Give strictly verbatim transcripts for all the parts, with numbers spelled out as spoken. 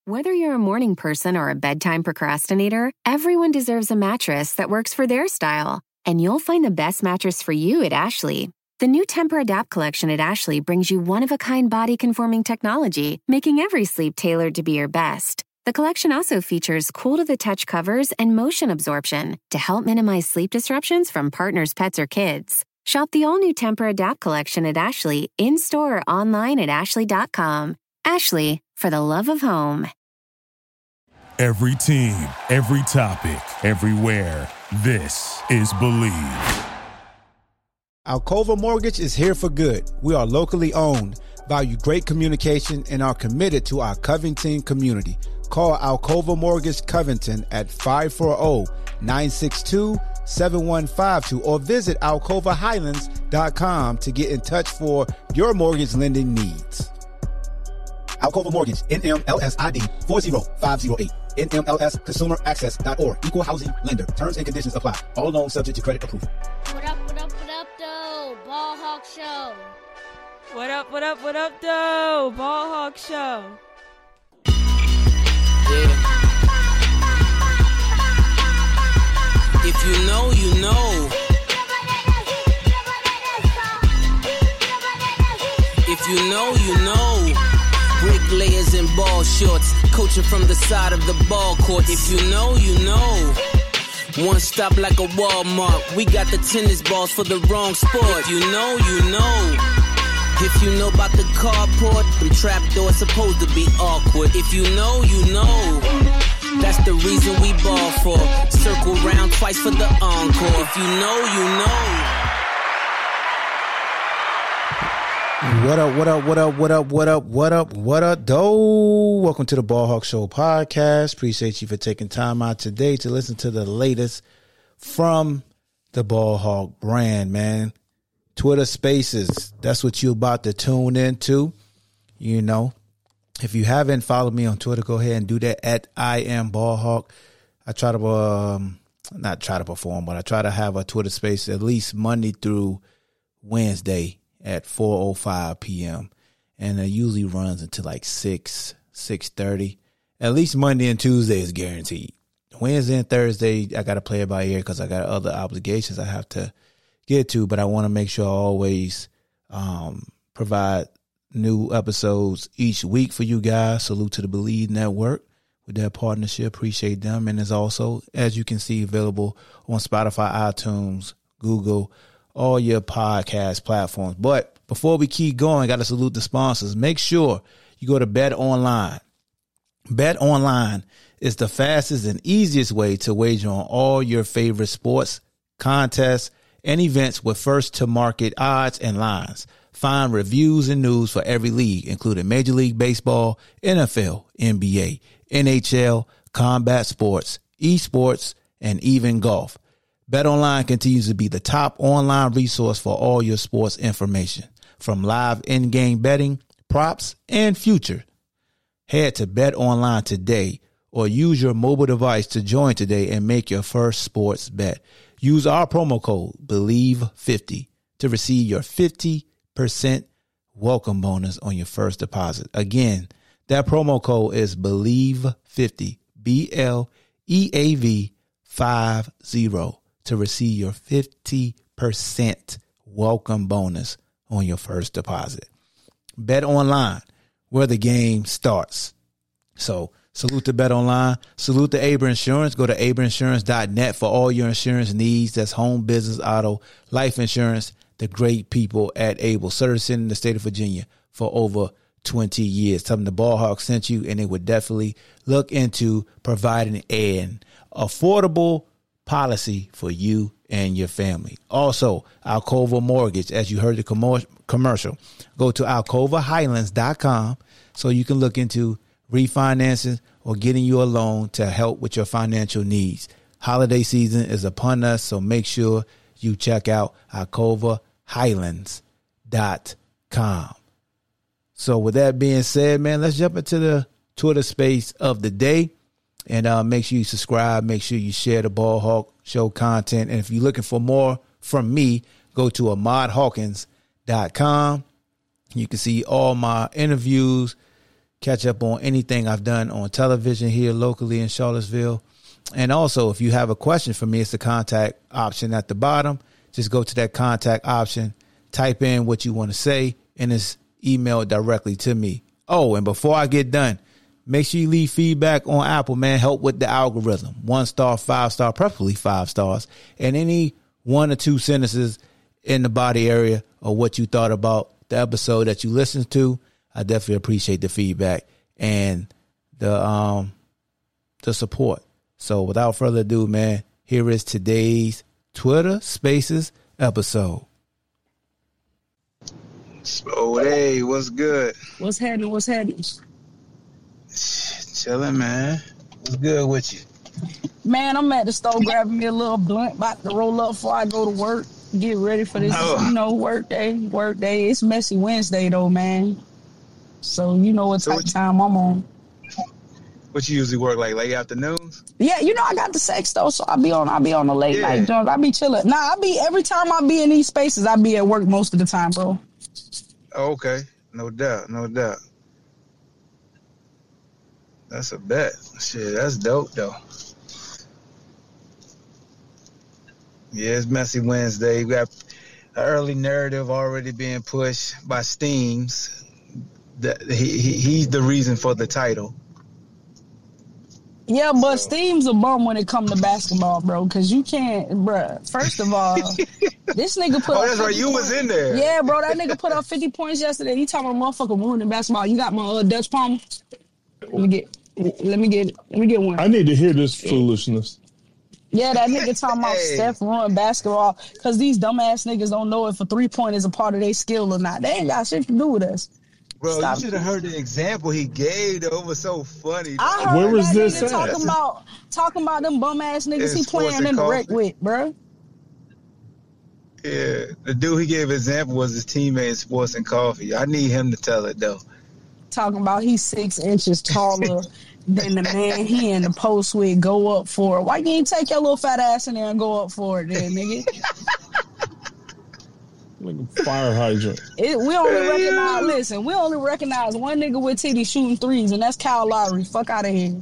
Whether you're a morning person or a bedtime procrastinator, everyone deserves a mattress that works for their style. And you'll find the best mattress for you at Ashley. The new Temper-Adapt collection at Ashley brings you one-of-a-kind body-conforming technology, making every sleep tailored to be your best. The collection also features cool-to-the-touch covers and motion absorption to help minimize sleep disruptions from partners, pets, or kids. Shop the all-new Temper-Adapt collection at Ashley, in-store or online at ashley dot com. Ashley, for the love of home. Every team, every topic, everywhere. This is Believe. Alcova Mortgage is here for good. We are locally owned, value great communication, and are committed to our Covington community. Call Alcova Mortgage Covington at five four zero, nine six two, seven one five two or visit alcova highlands dot com to get in touch for your mortgage lending needs. Alcova Mortgage, N M L S I D four zero five zero eight. N M L S consumer access dot org. Equal housing lender. Terms and conditions apply. All loans subject to credit approval. What up, what up, what up, though? Ball Hawk Show. What up, what up, what up, though? Ball Hawk Show. Yeah. If you know, you know. If you know, you know. Bricklayers in ball shorts, coaching from the side of the ball court. If you know, you know. One stop like a Walmart. We got the tennis balls for the wrong sport. If you know, you know. If you know about the carport, them trap doors supposed to be awkward. If you know, you know. That's the reason we ball for. Circle round twice for the encore. If you know, you know. What up, what up, what up, what up, what up, what up, what up, though? Welcome to the Ball Hawk Show podcast. Appreciate you for taking time out today to listen to the latest from the Ball Hawk brand, man. Twitter Spaces, that's what you're about to tune into. You know, if you haven't followed me on Twitter, go ahead and do that at I am Ball Hawk. I try to, um, not try to perform, but I try to have a Twitter Space at least Monday through Wednesday at four oh five p.m. and it usually runs until like six, six thirty. At least Monday and Tuesday is guaranteed. Wednesday and Thursday, I got to play it by ear because I got other obligations I have to get to, but I want to make sure I always um, provide new episodes each week for you guys. Salute to the Believe Network with their partnership. Appreciate them. And it's also, as you can see, available on Spotify, iTunes, Google, all your podcast platforms. But before we keep going, got to salute the sponsors. Make sure you go to Bet Online. Bet Online is the fastest and easiest way to wager on all your favorite sports, contests, and events with first-to-market odds and lines. Find reviews and news for every league, including Major League Baseball, N F L, N B A, N H L, combat sports, esports, and even golf. BetOnline continues to be the top online resource for all your sports information, from live in-game betting, props, and future. Head to BetOnline today or use your mobile device to join today and make your first sports bet. Use our promo code Believe fifty to receive your fifty percent welcome bonus on your first deposit. Again, that promo code is Believe fifty, B L E A V fifty, to receive your fifty percent welcome bonus on your first deposit. Bet Online, where the game starts. So salute to Bet Online. Salute to Aber Insurance. Go to aber insurance dot net for all your insurance needs. That's home, business, auto, life insurance. The great people at Able, servicing in the state of Virginia for over twenty years. Tell them the Ball Hawk sent you, and they would definitely look into providing an affordable policy for you and your family. Also, Alcova Mortgage, as you heard the com- commercial, go to alcova highlands dot com so you can look into refinancing or getting you a loan to help with your financial needs. Holiday season is upon us, so make sure you check out alcova highlands dot com. So with that being said, man, let's jump into the Twitter space of the day. And uh, make sure you subscribe. Make sure you share the Ball Hawk Show content. And if you're looking for more from me, go to ahmad hawkins dot com. You can see all my interviews, catch up on anything I've done on television here locally in Charlottesville. And also, if you have a question for me, it's the contact option at the bottom. Just go to that contact option, type in what you want to say, and it's emailed directly to me. Oh, and before I get done, make sure you leave feedback on Apple, man. Help with the algorithm. One star, five star, preferably five stars. And any one or two sentences in the body area or what you thought about the episode that you listened to. I definitely appreciate the feedback and the um the support. So without further ado, man, here is today's Twitter Spaces episode. Oh, hey, what's good? What's happening? What's happening? Chilling, man. What's good with you? Man, I'm at the store grabbing me a little blunt, about to roll up before I go to work. Get ready for this, oh. you know, work day. Work day. It's messy Wednesday, though, man. So you know what type of time I'm on. What you usually work, like late afternoons? Yeah, you know, I got the sex, though, so I be on I be on the late yeah. night joint. I be chilling. Nah, I be, every time I be in these spaces, I be at work most of the time, bro. Oh, okay. No doubt. No doubt. That's a bet. Shit, that's dope, though. Yeah, it's Messy Wednesday. We got an early narrative already being pushed by Steams. The, he, he He's the reason for the title. Yeah, but so. Steam's a bum when it comes to basketball, bro, because you can't, bruh. First of all, this nigga put oh, up that's right, you points. was in there. Yeah, bro, that nigga put up fifty points yesterday. He talking about motherfucker ruining basketball. You got my uh, Dutch Palmer? Let me get, let me get, let me get one. I need to hear this foolishness. Yeah, that nigga talking about hey. Steph ruined basketball because these dumbass niggas don't know if a three-point is a part of their skill or not. They ain't got shit to do with us. Bro, Stop. You should have heard the example he gave, though. It was so funny. I heard Where was that this nigga at? talking about, talking about them bum-ass niggas In he playing in the rec with, bro. Yeah, the dude he gave example was his teammate in Sports and Coffee. I need him to tell it, though. Talking about he's six inches taller than the man he in the post with go up for it. Why you ain't take your little fat ass in there and go up for it then, nigga? Like a fire hydrant. It, we only recognize, listen, we only recognize one nigga with titties shooting threes, and that's Kyle Lowry. Fuck out of here.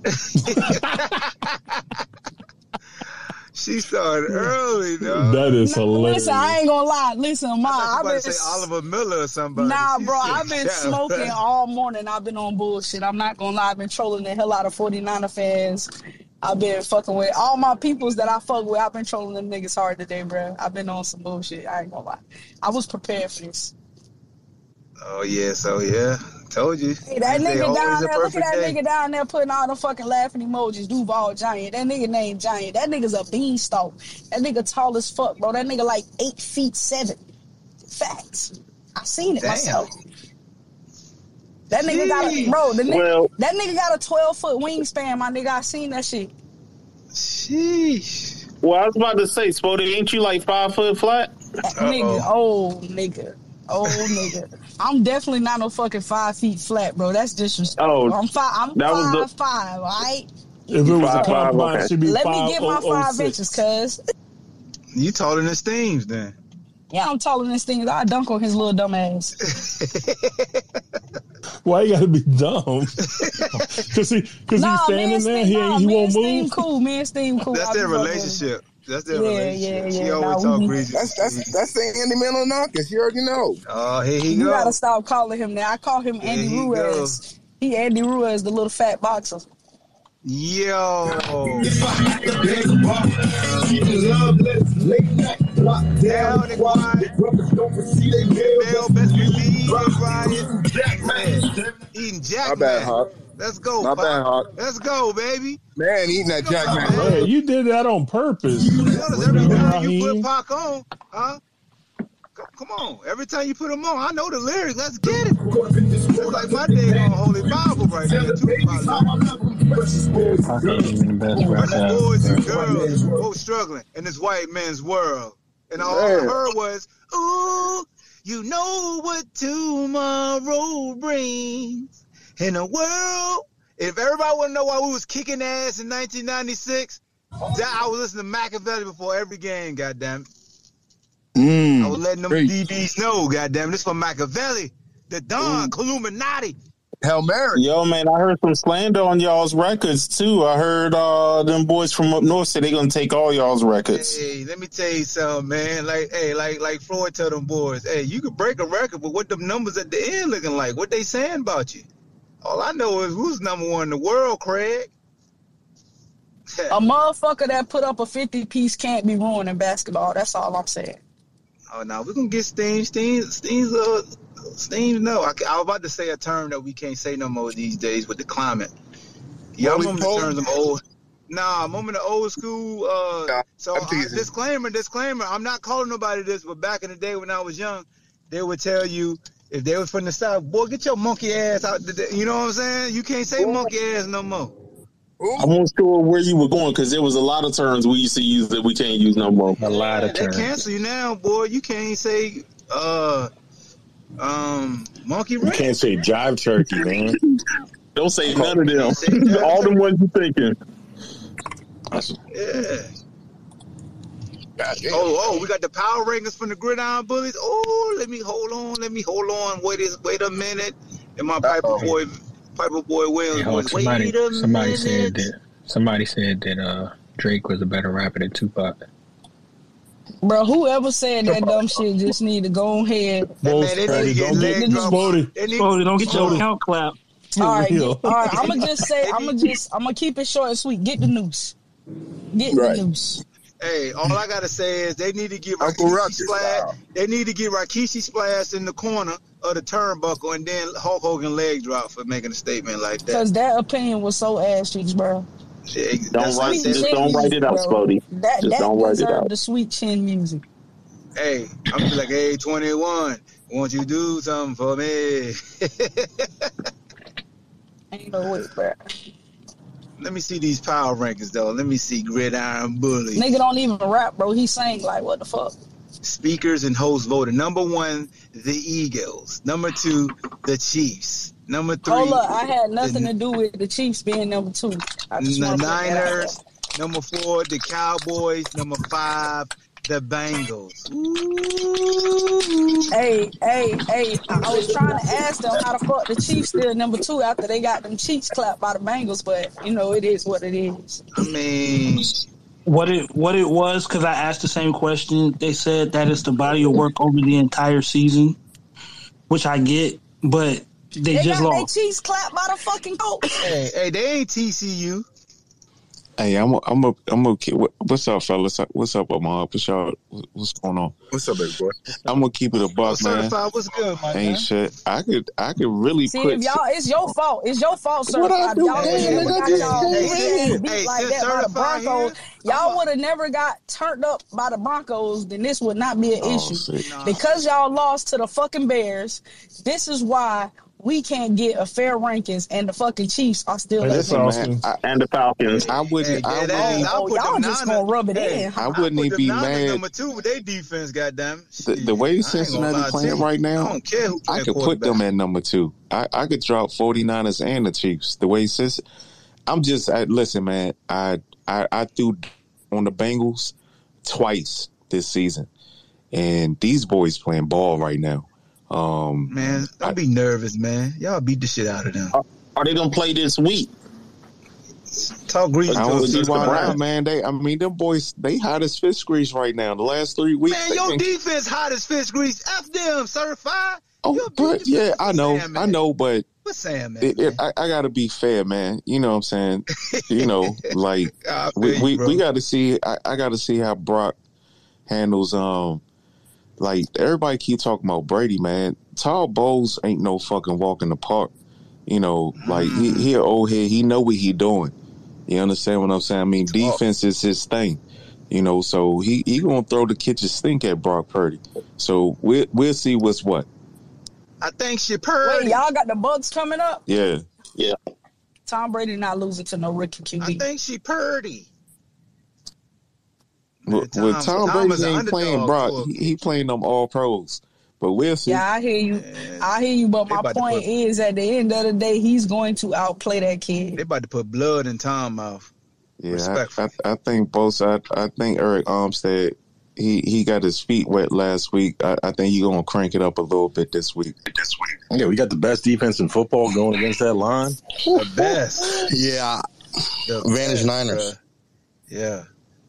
She started early, though. That is no, hilarious. Listen, I ain't gonna lie. Listen, ma, I I've been say Oliver Miller or somebody. Nah, she bro, I've been smoking all morning. I've been on bullshit. I'm not gonna lie. I've been trolling the hell out of forty-niner fans. I've been fucking with all my peoples that I fuck with. I've been trolling them niggas hard today, bro. I've been on some bullshit. I ain't gonna lie. I was prepared for this. Oh, yeah. So, yeah. Told you. Hey, that They nigga down there, look at that day. nigga down there putting all the fucking laughing emojis. Duval Giant. That nigga named Giant. That nigga's a beanstalk. That nigga tall as fuck, bro. That nigga like eight feet seven. Facts. I seen it Damn. myself. That nigga got a, bro, the nigga, well, that nigga got a twelve foot wingspan, my nigga. I seen that shit. Sheesh. Well, I was about to say, Spody, ain't you like five foot flat? Uh-oh. Nigga, oh, nigga. Oh, nigga. I'm definitely not no fucking five feet flat, bro. That's disrespectful. Oh, I'm five, I'm five, the... five, all right? If it was five, a combine, okay. It should be Let five, me get my oh, five oh, inches, cuz. You taller than Steams, then. Yeah, I'm taller than Steams. I dunk on his little dumb ass. Why you gotta be dumb? Because he, cause nah, he's standing Steam, there, he, nah, he me won't and move. Steam cool. Me and Steam cool. That's their relationship. That's their yeah, relationship. Yeah, she yeah, always nah, talk we, greasy. That's that's that's the Andy Milonakis. You already know. Oh, here he you go. You gotta stop calling him that. I call him Here Andy he Ruiz. goes. He Andy Ruiz, the little fat boxer. Yo. Down and quiet. Male best believe Ryan. Man, eating Jack. Not bad, Hawk. Let's go. Not Pop. bad, Hawk. Let's go, baby. Man, eating that Jack, man. Man, you did that on purpose. Every time you put Pac on, huh? Come on. Every time you put them on, I know the lyrics. Let's get it. It's like my day on Holy Bible right there, too. Boys and girls both struggling in this white man's world. And all I heard was, ooh, you know what tomorrow brings. In a world, if everybody want to know why we was kicking ass in nineteen ninety-six, that I was listening to Machiavelli before every game, goddammit. Mm, I was letting them great. D Bs know, goddamn. This for Machiavelli, the Don, Illuminati. Hail Mary. Yo, man, I heard some slander on y'all's records, too. I heard uh, them boys from up north say they going to take all y'all's records. Hey, let me tell you something, man. Like, hey, like, like Floyd tell them boys, hey, you could break a record, but what them numbers at the end looking like? What they saying about you? All I know is who's number one in the world, Craig. A motherfucker that put up a fifty-piece can't be ruining basketball. That's all I'm saying. Oh, now we're going to get Steam. Steam, Steam's, uh, Steam, no. I, I was about to say a term that we can't say no more these days with the climate. Y'all remember the terms of old. Nah, I'm in the old school. Uh, nah, so, uh, disclaimer, disclaimer. I'm not calling nobody this, but back in the day when I was young, they would tell you, if they was from the South, boy, get your monkey ass out. You know what I'm saying? You can't say monkey ass no more. I wasn't sure where you were going because there was a lot of terms we used to use that we can't use no more. A lot of terms. They cancel you now, boy. You can't say uh, um, monkey ring. You can't say jive turkey, man. Don't say none of them. All the ones you thinking. Yeah. Oh, oh, we got the power rankings from the Gridiron Bullies. Oh, let me hold on. Let me hold on. Wait, is wait a minute. And my Piper Uh-oh. boy. Piper Boy Williams yeah, was somebody, wait a somebody minute. said that somebody said that uh, Drake was a better rapper than Tupac. Bro, whoever said that dumb shit just need to go ahead. That man, they need to get leg dropped. Spody, don't get your count clap. All right, get, all right. I'm gonna just say, I'm gonna just, I'm gonna keep it short and sweet. Get the noose. Get right. the noose. Hey, all I gotta say is they need to get Rikishi Splash. They need to get Rikishi Splash in the corner of the turnbuckle, and then Hulk Hogan leg drop for making a statement like that. Because that opinion was so ass cheeks, bro. Yeah, don't write, just don't write it out, Spody. That, just that don't write it out. The sweet chin music. Hey, I'm just like, hey, twenty-one, won't you do something for me? Ain't no way, bro. Let me see these power rankings, though. Let me see Gridiron Bullies. Nigga don't even rap, bro. He sang like, what the fuck? Speakers and hosts voted. Number one, the Eagles. Number two, the Chiefs. Number three. Hold up, I had nothing the, to do with the Chiefs being number two. I just the Niners. Number four, the Cowboys. Number five, the Bengals. Ooh. Hey, hey, hey. I was trying to ask them how the fuck the Chiefs still number two after they got them cheeks clapped by the Bengals, but, you know, it is what it is. I mean... What it what it was, because I asked the same question. They said that it's the body of work over the entire season, which I get, but they, they just got lost. They cheeks clapped by the fucking coach. Hey, hey, they ain't T C U. Hey, I'm a, I'm a, I'm a, what's up, fellas? What's up, Amar? What's y'all, what's going on? What's up, baby boy? I'm gonna keep it a buck, oh, man. Certified, what's good, my Ain't man? shit. I could, I could really See, put. If y'all, it's your fault. It's your fault, sir. What I do? Y'all Hey, never got y'all hey, beat hey, like that by the Broncos. Here? Y'all would have never got turned up by the Broncos, then this would not be an oh, issue. No. Because y'all lost to the fucking Bears, this is why we can't get a fair rankings, and the fucking Chiefs are still that's awesome. I, and the Falcons. I wouldn't. Hey, I wouldn't oh, y'all just gonna rub it hey, in. I wouldn't even be mad. Number two with their defense, goddamn. The, the way Cincinnati playing right now, I don't care who I could put them at number two. I, I could drop forty-niners and the Chiefs. The way since I'm just I, listen, man. I, I I threw on the Bengals twice this season, and these boys playing ball right now. Um, man, don't I, be nervous, man. Y'all beat the shit out of them. Are, are they gonna play this week? Talk grease. I don't see why not, man. They, I mean, them boys, they hot as fish grease right now. The last three weeks, man, your been... defense hot as fish grease. F them, certified. Oh, but yeah, I know, saying, I know, but what's saying, man? It, it, I, I got to be fair, man. You know what I'm saying? You know, like we we, we got to see. I, I got to see how Brock handles. Um. Like, everybody keep talking about Brady, man. Todd Bowles ain't no fucking walk in the park. You know, like, he, he an old head. He know what he doing. You understand what I'm saying? I mean, defense is his thing. You know, so he, he going to throw the kitchen sink at Brock Purdy. So we'll, we'll see what's what. I think she Purdy. Wait, y'all got the Bucks coming up? Yeah. Yeah. Tom Brady not losing to no rookie Q B. I think she Purdy. Well, Tom, well, Tom, Tom Brady ain't playing Brock. He, he playing them all pros. But we'll see. Yeah, I hear you. I hear you. But my point put, is, at the end of the day, he's going to outplay that kid. They about to put blood in Tom's mouth. Yeah, I, I, I think both. I, I think Eric Armstead he he got his feet wet last week. I, I think he's gonna crank it up a little bit this week. This week. Yeah, we got the best defense in football going against that line. The best. Yeah. The Advantage best, Niners. bruh. Yeah.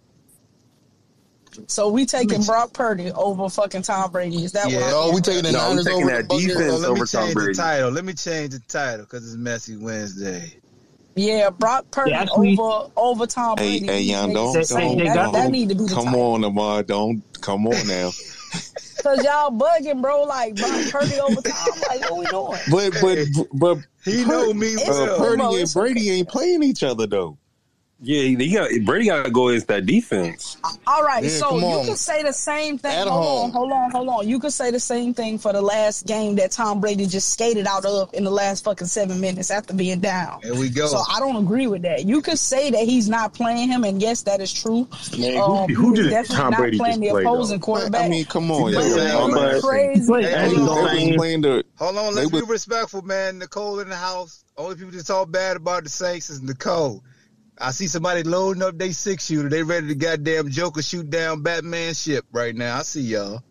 So we taking Brock Purdy over fucking Tom Brady. Is that Yeah. what? No, we taking the No, we Niners taking over that the Buccaneers. defense So let me over Tom change the Brady. title. Let me change the title because it's Messy Wednesday. Yeah, Brock Purdy Yeah, actually- over over Tom Hey, Brady. hey, young, don't, That- don't, that, don't, that need to be the come title. on, Amar, don't, come on now. Cause y'all bugging, bro. Like Brock Purdy over Tom. Like what we doing? But, but, but, He know me uh, well. Purdy Bro, and it's Brady ain't playing each other though. Yeah, he got Brady got to go against that defense. All right, Yeah, so come you on. could say the same thing. At hold home. on, hold on, hold on. You could say the same thing for the last game that Tom Brady just skated out of in the last fucking seven minutes after being down. There we go. So I don't agree with that. You could say that he's not playing him, and yes, that is true. Man, who- um, who he was did definitely Tom not Brady playing just the play, opposing though? quarterback. I mean, come on, But- y'all. but- I'm but- not- crazy. Wait, Hey, They Eddie hold was on. Goldstein. playing the. Hold on, They let's was- be respectful, man. Nicole in the house. Only people that talk bad about the Saints is Nicole. I see somebody loading up their six shooter. They ready to goddamn Joker shoot down Batman ship right now. I see y'all.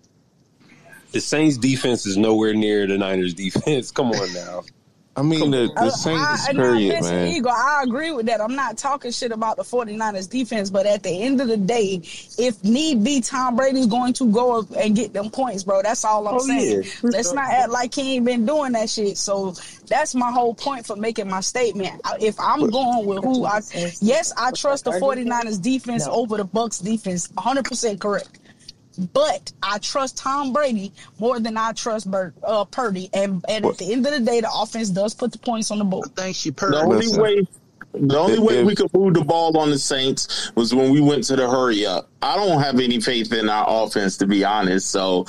The Saints defense is nowhere near the Niners defense. Come on now. I mean, the, Uh, the Saints, I, period, listen, man. Eagle, I agree with that. I'm not talking shit about the 49ers defense, but at the end of the day, if need be, Tom Brady's going to go up and get them points, bro. That's all I'm Oh, saying. yeah. Let's not act like he ain't been doing that shit. So that's my whole point for making my statement. I- If I'm going with who I, yes, I trust the 49ers defense over the Bucks defense, one hundred percent correct. But I trust Tom Brady more than I trust Bert, uh, Purdy. And, and at the end of the day, the offense does put the points on the board. I think she The purred. only Listen. way, the only If- way if- we could move the ball on the Saints was when we went to the hurry up. I don't have any faith in our offense, to be honest. So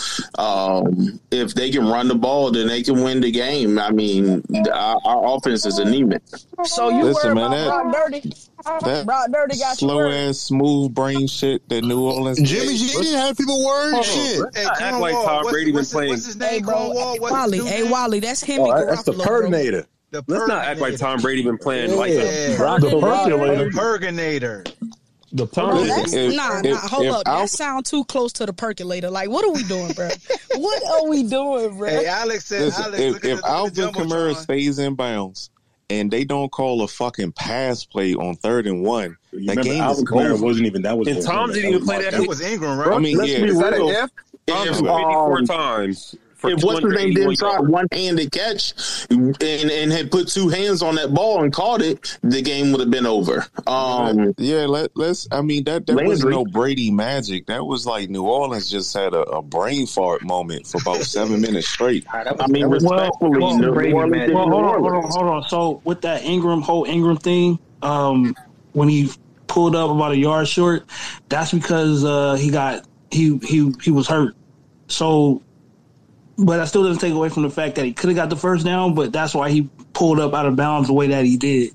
um, if they can run the ball, then they can win the game. I mean, our, our offense is anemic. So you Listen, worry man, about that- Brock Dirty? That Brock Dirty got you slow worried. ass, smooth brain shit that New Orleans. Jimmy G didn't have people worried. Hold on, Shit. let's not act like Tom What's- Brady been what's his- playing. What's his Hey, name? bro. Cornwall? What's Wally. his new Hey, name? Wally. That's him Oh, and that's the Garoppolo, bro. Purginator. The Let's not act like Purginator. Tom Brady been playing like Yeah. that. Brock the Percolator. Purginator. The Bro, Percolator. that's, If- nah, if- nah, hold if up. Al- That sound too close to the percolator. Like, what are we doing, bro? What are we doing, bro? Hey, Alex said, Listen, Alex, if look at if the, look at the Alvin Kamara Jumbotron. stays in bounds and they don't call a fucking pass play on third and one, You that remember game Alvin is Kamara over. wasn't even that was. And Tom didn't even play that. That was Ingram, right? I mean, Let's yeah, be Is that an real. F? Tom If, threw eighty-four um, times for If what's his name two didn't hundred eighty-one try yards. a one-handed catch and, and had put two hands on that ball and caught it, the game would have been over. Um, yeah, let, let's. I mean, that that was Landry. no Brady magic. That was like New Orleans just had a, a brain fart moment for about seven minutes straight. I mean, Well, respectfully, well, New Brady Orleans magic. did Well, New hold on, hold on, Orleans. hold on. So with that Ingram whole Ingram thing, um, when he pulled up about a yard short, that's because uh, he got he he he was hurt. So, but that still doesn't take away from the fact that he could have got the first down. But that's why he pulled up out of bounds the way that he did.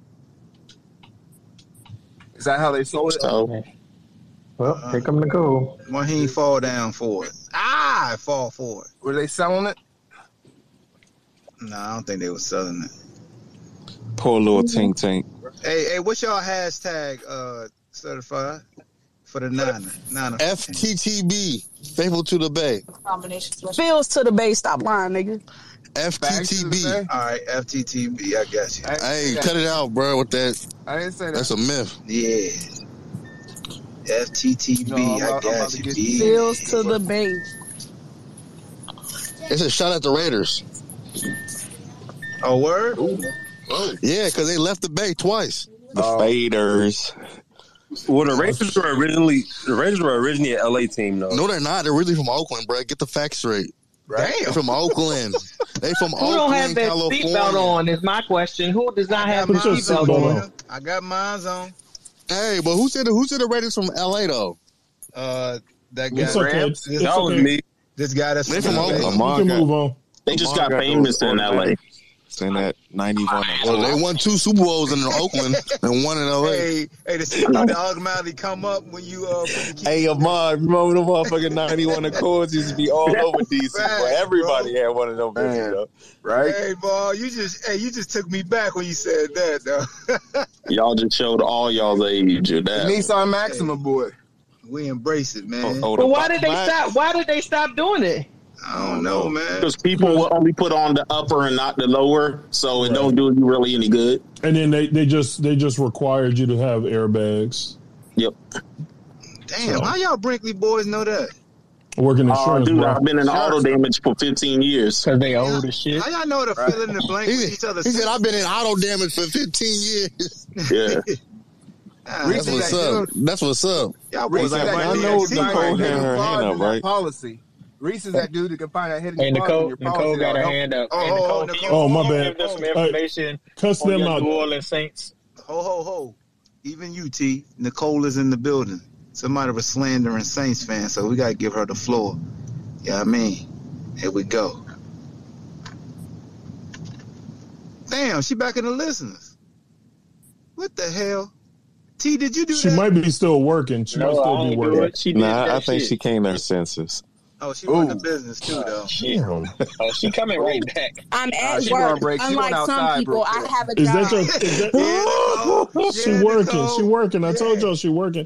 Is that how they sold it? So, Well, here come the goal. When he ain't fall down for it. Ah, I fall for it. Were they selling it? No, I don't think they was selling it. Poor little tink tink. Hey, hey, what's y'all hashtag uh certified for the Niner? Niner. F T T B. Faithful to the Bay. Fields to the base. Stop lying, nigga. F T T B. All right, F T T B. I got you. Hey, cut it out, bro, with that. I didn't say that. That's a myth. Yeah. F T T B. No, I'm I about- I'm about got to you. get B. Fields to the base. It's a shot at the Raiders. Oh, word? Yeah, because they left the Bay twice. The Faders. Well, the Raiders were originally the Raiders were originally an L A team, though. No, they're not. They're really from Oakland, bro. Get the facts straight. Damn. They're from Oakland. They from Who don't have Oakland, their California. seatbelt on is my question. Who does not I have got their mine seatbelt on. on? I got mine on. Hey, but who said who said the Raiders from L A though? Uh, that guy. It's okay. Rams. This, That was me. this guy that's They from from Oakland. We Lamar can got, move on. they just Lamar got got famous those in L A. in that ninety-one. Well, they won two Super Bowls in Oakland and one in L A. Hey, hey, the seatbelt that automatically come up when you uh. When you keep Hey, Amar, remember the motherfucking ninety-one Accords used to be all over D C, Facts, but everybody bro. had one of them bitches, though. Right? Hey, boy, you just hey, you just took me back when you said that, though. Y'all just showed all y'all's age. Or The that. Nissan Maxima boy. We embrace it, man. Oh, oh, but why did they stop? Why did they stop doing it? I don't know, man. Because people will only put on the upper and not the lower, so it right. don't do you really any good. And then they, they just they just required you to have airbags. Yep. Damn, so. How y'all Brinkley boys know that? Working insurance, oh, dude, bro. I've been in auto damage for fifteen years. Because they old as shit. How y'all know to right. fill in the blank he, with each other? He said, I've been in auto damage for fifteen years. Yeah. Ah, that's what's up. That's what's up. Y'all Reese like, I know Nicole had her hand up, right? Policy. Reese is that dude that can find that hidden hey, Nicole, in your policy. Nicole got her hand up. Oh, hey, Nicole, oh, Nicole, oh my bad. Give them some information uh, cuss on them your out. New Orleans Saints. Ho, ho, ho. Even you, T. Nicole is in the building. Somebody was slandering Saints fans, so we got to give her the floor. Yeah, you know what I mean, here we go. Damn, she back in the listeners. What the hell? T, did you do she that? She might be still working. She no, might still be working. She nah, I think shit. she came to her senses. Oh, she run the business too, though. Damn. Oh, she coming right back. I'm at uh, work. Break. Unlike some people, I have a is job. That your, is that, yeah, she yeah, working. Nicole. She working. I yeah. told y'all she working.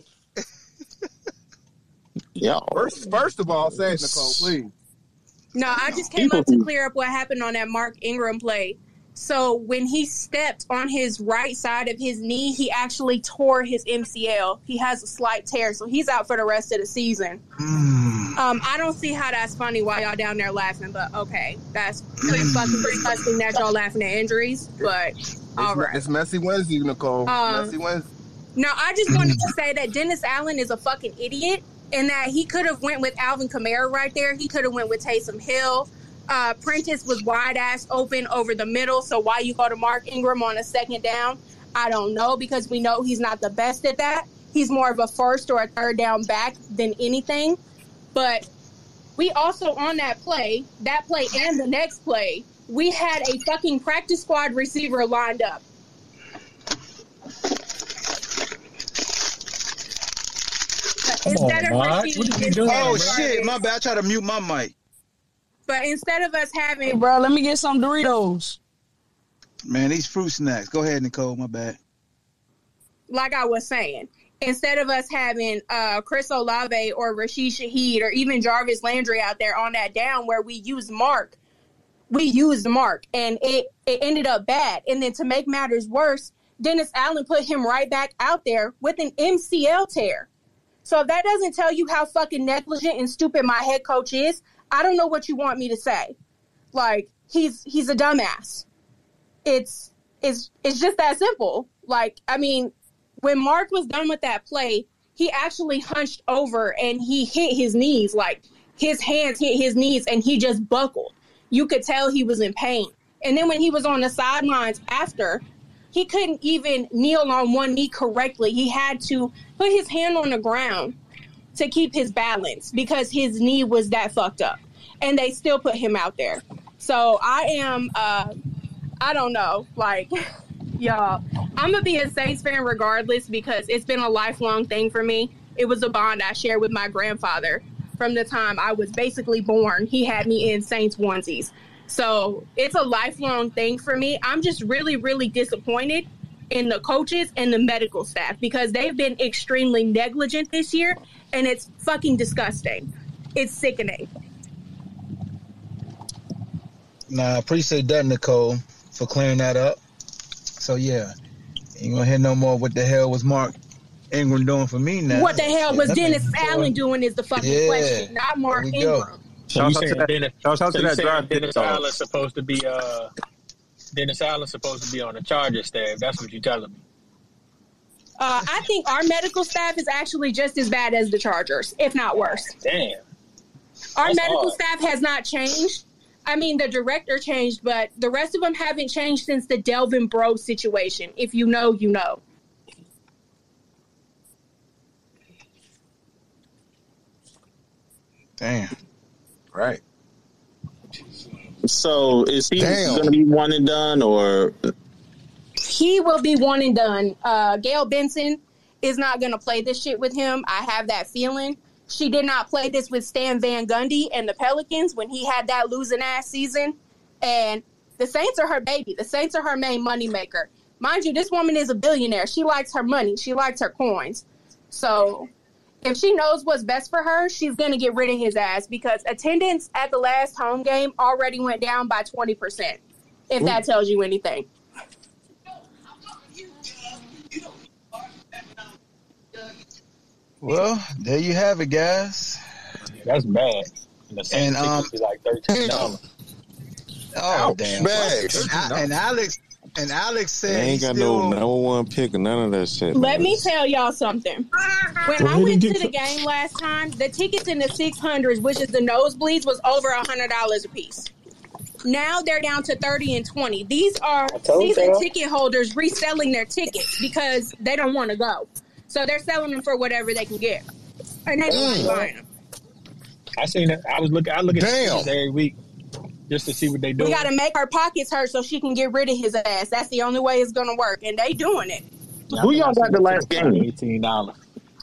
Yeah. First, first of all, say it, Nicole, please. No, I just came up to clear up what happened on that Mark Ingram play. So when he stepped on his right side of his knee, he actually tore his M C L. He has a slight tear, so he's out for the rest of the season. Mm. Um, I don't see how that's funny while y'all down there laughing, but okay, that's pretty fucking disgusting that y'all laughing at injuries. But all right, it's messy Wednesday, Nicole. Um, messy Wednesday. No, I just wanted to say that Dennis Allen is a fucking idiot, and that he could have went with Alvin Kamara right there. He could have went with Taysom Hill. Uh, Prentice was wide ass open over the middle, so why you go to Mark Ingram on a second down? I don't know, because we know he's not the best at that. He's more of a first or a third down back than anything. But we also on that play, that play and the next play, we had a fucking practice squad receiver lined up. Instead on, of receiving, oh shit, my bad. I tried to mute my mic. But instead of us having, hey, bro, let me get some Doritos. Man, these fruit snacks. Go ahead, Nicole. My bad. Like I was saying, instead of us having uh, Chris Olave or Rashid Shaheed or even Jarvis Landry out there on that down where we used Mark, we used Mark, and it, it ended up bad. And then to make matters worse, Dennis Allen put him right back out there with an M C L tear. So if that doesn't tell you how fucking negligent and stupid my head coach is, I don't know what you want me to say. Like, he's he's a dumbass. It's it's it's just that simple. Like, I mean, when Mark was done with that play, he actually hunched over and he hit his knees. Like, his hands hit his knees and he just buckled. You could tell he was in pain. And then when he was on the sidelines after, he couldn't even kneel on one knee correctly. He had to put his hand on the ground to keep his balance because his knee was that fucked up. And they still put him out there. So I am, uh, I don't know, like, y'all, I'm going to be a Saints fan regardless because it's been a lifelong thing for me. It was a bond I shared with my grandfather from the time I was basically born. He had me in Saints onesies. So it's a lifelong thing for me. I'm just really, really disappointed in the coaches and the medical staff because they've been extremely negligent this year, and it's fucking disgusting. It's sickening. Nah, I appreciate that, Nicole, for clearing that up. So, yeah, you ain't gonna hear no more what the hell was Mark Ingram doing for me now. What the hell was yeah, Dennis Allen doing is the fucking yeah, question, not Mark Ingram. So you saying Dennis, so so you saying Dennis Allen's supposed to be uh Dennis Allen's supposed to be on the Chargers staff? That's what you're telling me. Uh, I think our medical staff is actually just as bad as the Chargers, if not worse. Damn. Our That's medical hard. staff has not changed. I mean, the director changed, but the rest of them haven't changed since the Delvin Breaux situation. If you know, you know. Damn. Right. So is he going to be one and done, or he will be one and done? Uh, Gail Benson is not going to play this shit with him. I have that feeling. She did not play this with Stan Van Gundy and the Pelicans when he had that losing ass season. And the Saints are her baby. The Saints are her main moneymaker. Mind you, this woman is a billionaire. She likes her money. She likes her coins. So If she knows what's best for her, she's going to get rid of his ass because attendance at the last home game already went down by twenty percent, if Ooh. that tells you anything. Well, there you have it, guys. That's bad. And, the and um, like thirteen dollars. Oh, Ouch, damn. And, and Alex... And Alex said they ain't got still... no number one pick or none of that shit. Let man. me tell y'all something. When I went to the game last time, the tickets in the six hundreds, which is the nosebleeds, was over one hundred dollars a piece. Now they're down to thirty and twenty. These are season you. ticket holders reselling their tickets because they don't want to go. So they're selling them for whatever they can get. And they're mm. buying them. I seen it. I was looking. I look at tickets every week. Just to see what they do. We got to make her pockets hurt so she can get rid of his ass. That's the only way it's going to work. And they doing it. Who y'all got the last game? eighteen dollars.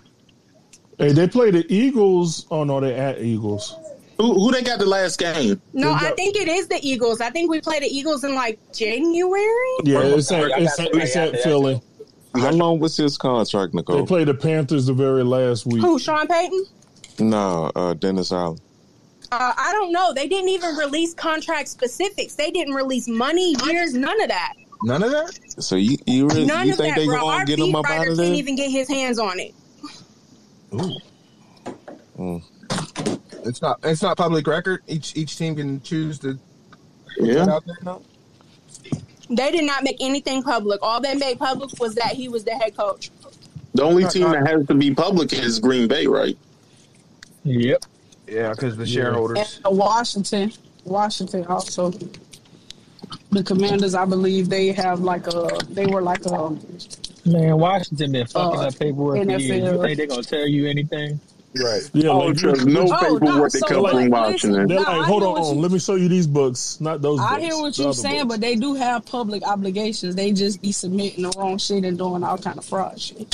Hey, they play the Eagles. Oh, no, they at Eagles. Who who they got the last game? No, I think it is the Eagles. I think we play the Eagles in, like, January? Yeah, it's at, it's at, it's at Philly. How long was his contract, Nicole? They played the Panthers the very last week. Who, Sean Payton? No, uh, Dennis Allen. Uh, I don't know. They didn't even release contract specifics. They didn't release money, years, none of that. None of that? So you you, really, none you of think that, they bro. gonna Our get him up out of there? can't even get his hands on it. Ooh. Mm. It's not. It's not public record. Each each team can choose to. Yeah. Out there now? They did not make anything public. All they made public was that he was the head coach. The only team that has to be public is Green Bay, right? Yep. Yeah, because the shareholders. And Washington, Washington also. The Commanders, I believe, they have like a. They were like a. Man, Washington been fucking uh, up paperwork for years. You think they're gonna tell you anything? Right. Yeah, oh, like, there's no oh, paperwork no, that so comes like, from Washington. They're No, like, I hold hear on, what you- let me show you these books, not those books. I hear what the you're other saying, books. but they do have public obligations. They just be submitting the wrong shit and doing all kind of fraud shit.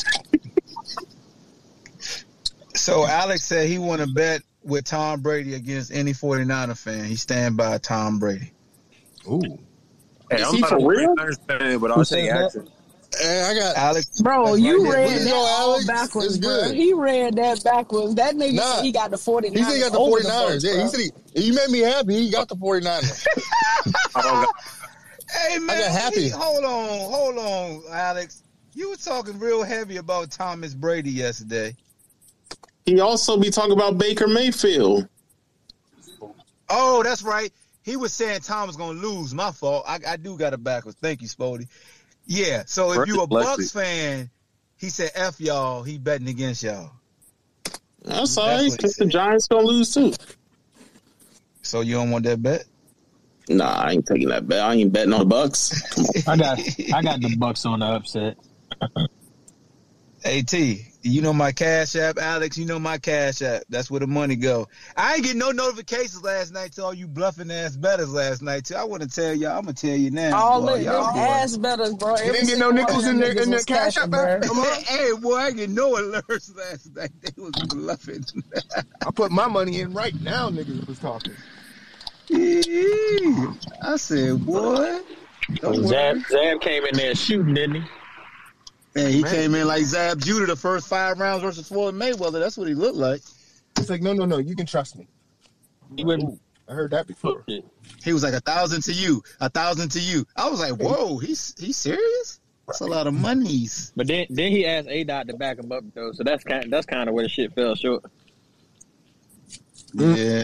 So Alex said he want to bet with Tom Brady against any forty-niner fan. He stand by Tom Brady. Ooh. Hey, I'm not a forty-niners fan, but I'll say action. Hey, I got Alex. Bro, you right read there. that Go, all Alex. backwards, It's bro. good. He read that backwards. That nigga Nah. said he got the forty-niners. He said he got the over forty-niners. Bucks, Yeah, he said he, he made me happy. He got the forty-niners. Hey man, I got happy. he- hold on, hold on, Alex. You were talking real heavy about Thomas Brady yesterday. He also be talking about Baker Mayfield. Oh, that's right. He was saying Tom was gonna lose. My fault. I, I do got it backwards. Thank you, Spody. Yeah. So if Right, you a bless Bucks you. fan, he said F y'all. He betting against y'all. That's all That's right, what he because the said. Giants gonna lose too. So you don't want that bet? Nah, I ain't taking that bet. I ain't betting on the Bucks. Come on. I got I got the Bucks on the upset. AT, you know my Cash App, Alex. You know my Cash App. That's where the money go. I ain't get no notifications last night to all you bluffing ass bettors last night too. I want to tell y'all. I'm gonna tell you now. All boy, them y'all boy. ass betters, bro. You didn't get no nickels in their in their cash app, Hey, bro. hey, boy, I get no alerts last night. They was bluffing. I put my money in right now. Niggas was talking. I said, boy. don't worry. Zab, Zab came in there shooting, didn't he? Man, he Man. came in like Zab Judah the first five rounds versus Floyd Mayweather. That's what he looked like. It's like, no, no, no. You can trust me. He wouldn't. I heard that before. He was like a thousand to you, a thousand to you. I was like, whoa, he's he's serious? That's a lot of monies. But then then he asked A Dot to back him up though, so that's kind that's kind of where the shit fell short. Yeah.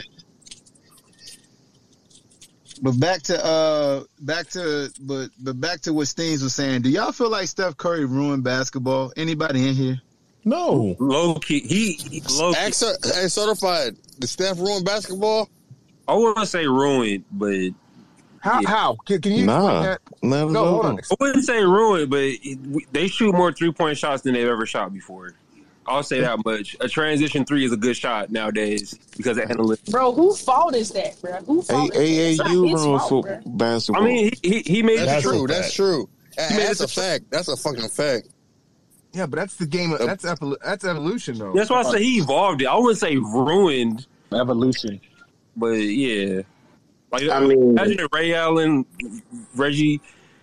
But back to uh back to but but back to what Steens was saying. Do y'all feel like Steph Curry ruined basketball? Anybody in here? No. Low key, he, he low key. Ask her, hey, certified. Did Steph ruin basketball? I wouldn't say ruined, but How? Yeah. How? Can, can you Nah. explain that? Not at No, hold all. on. I wouldn't say ruined. But it, they shoot more three point shots than they've ever shot before. I'll say that much. A transition three is a good shot nowadays because of analytics. Bro, who fault is that, bro? Who A- fault is that? It's not AAU his ruined fault, for bro. basketball. I mean, he he, he made That's, the true. true. That's true. That- He made that's it a fact. That's a fucking fact. Yeah, but that's the game. Of, that's evol- that's evolution, though. That's why I say he evolved it. I wouldn't say ruined, Evolution. but yeah. Like I mean- imagine if Ray Allen, Reggie,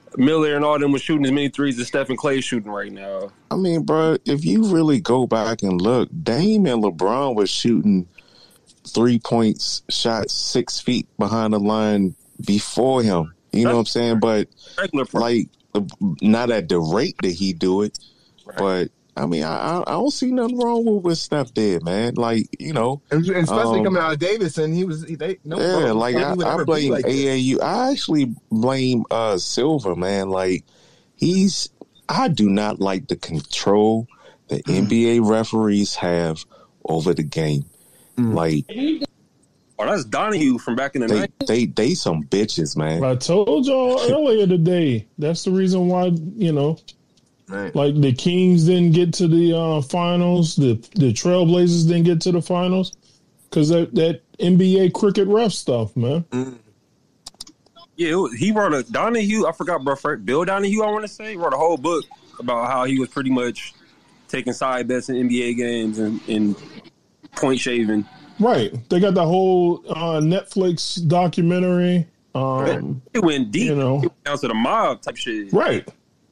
Miller and all them was shooting as many threes as Stephen Clay shooting right now. I mean, bro, if you really go back and look, Dame and LeBron was shooting three points, shot six feet behind the line before him. You know what I'm saying? But like, not at the rate that he do it. Right. But I mean, I I don't see nothing wrong with what Steph did, man. Like, you know, and especially um, coming out of Davidson, he was they no yeah. problem. Like I, I blame like A A U. I actually blame uh, Silver, man. Like he's. I do not like the control that mm. N B A referees have over the game. Mm. Like. Oh, that's Donahue from back in the they, night. They they some bitches, man. I told y'all earlier today. That's the reason why, you know, right. Like the Kings didn't get to the uh, finals. The the Trailblazers didn't get to the finals because that, that N B A cricket ref stuff, man. Mm. Yeah, it was, he wrote a Donahue. I forgot, bro. Bill Donahue, I want to say, wrote a whole book about how he was pretty much taking side bets in N B A games and, and point shaving. Right. They got the whole uh, Netflix documentary. Um, it went deep. You know, it went down to the mob type shit. Right.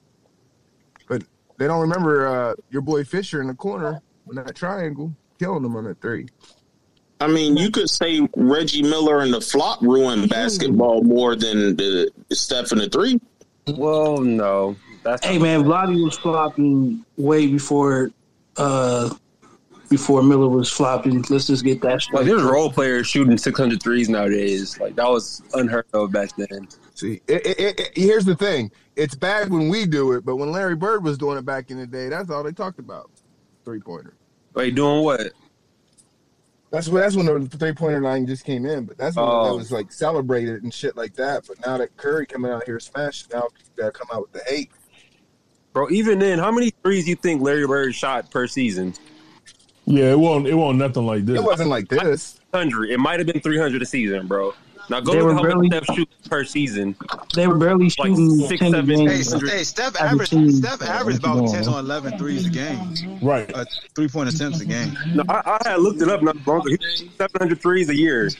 But they don't remember uh, your boy Fisher in the corner in that triangle, killing him on that three. I mean, you could say Reggie Miller and the flop ruined basketball more than the Steph and the three. Well, no. That's hey, man, Vlade was flopping way before uh, before Miller was flopping. Let's just get that straight. Like, there's role players shooting six hundred threes nowadays. Like, that was unheard of back then. See, it, it, it, here's the thing. It's bad when we do it, but when Larry Bird was doing it back in the day, that's all they talked about. Three-pointer. Wait, doing what? That's when, that's when the three-pointer line just came in, but that's when oh. that was, like, celebrated and shit like that. But now that Curry coming out here smashing, now they gotta come out with the hate. Bro, even then, how many threes do you think Larry Bird shot per season? Yeah, it won't. It won't nothing like this. It wasn't like this. Hundred. It might have been three hundred a season, bro. Now go they look at how barely, many Steph shoots per season. They were barely shooting like six, seven. Hey, hey, Steph averaged Steph averaged about ten or eleven threes a game. Right. Uh, three point attempts a game. No, I, I had looked it up not wrong. Seven hundred threes a year.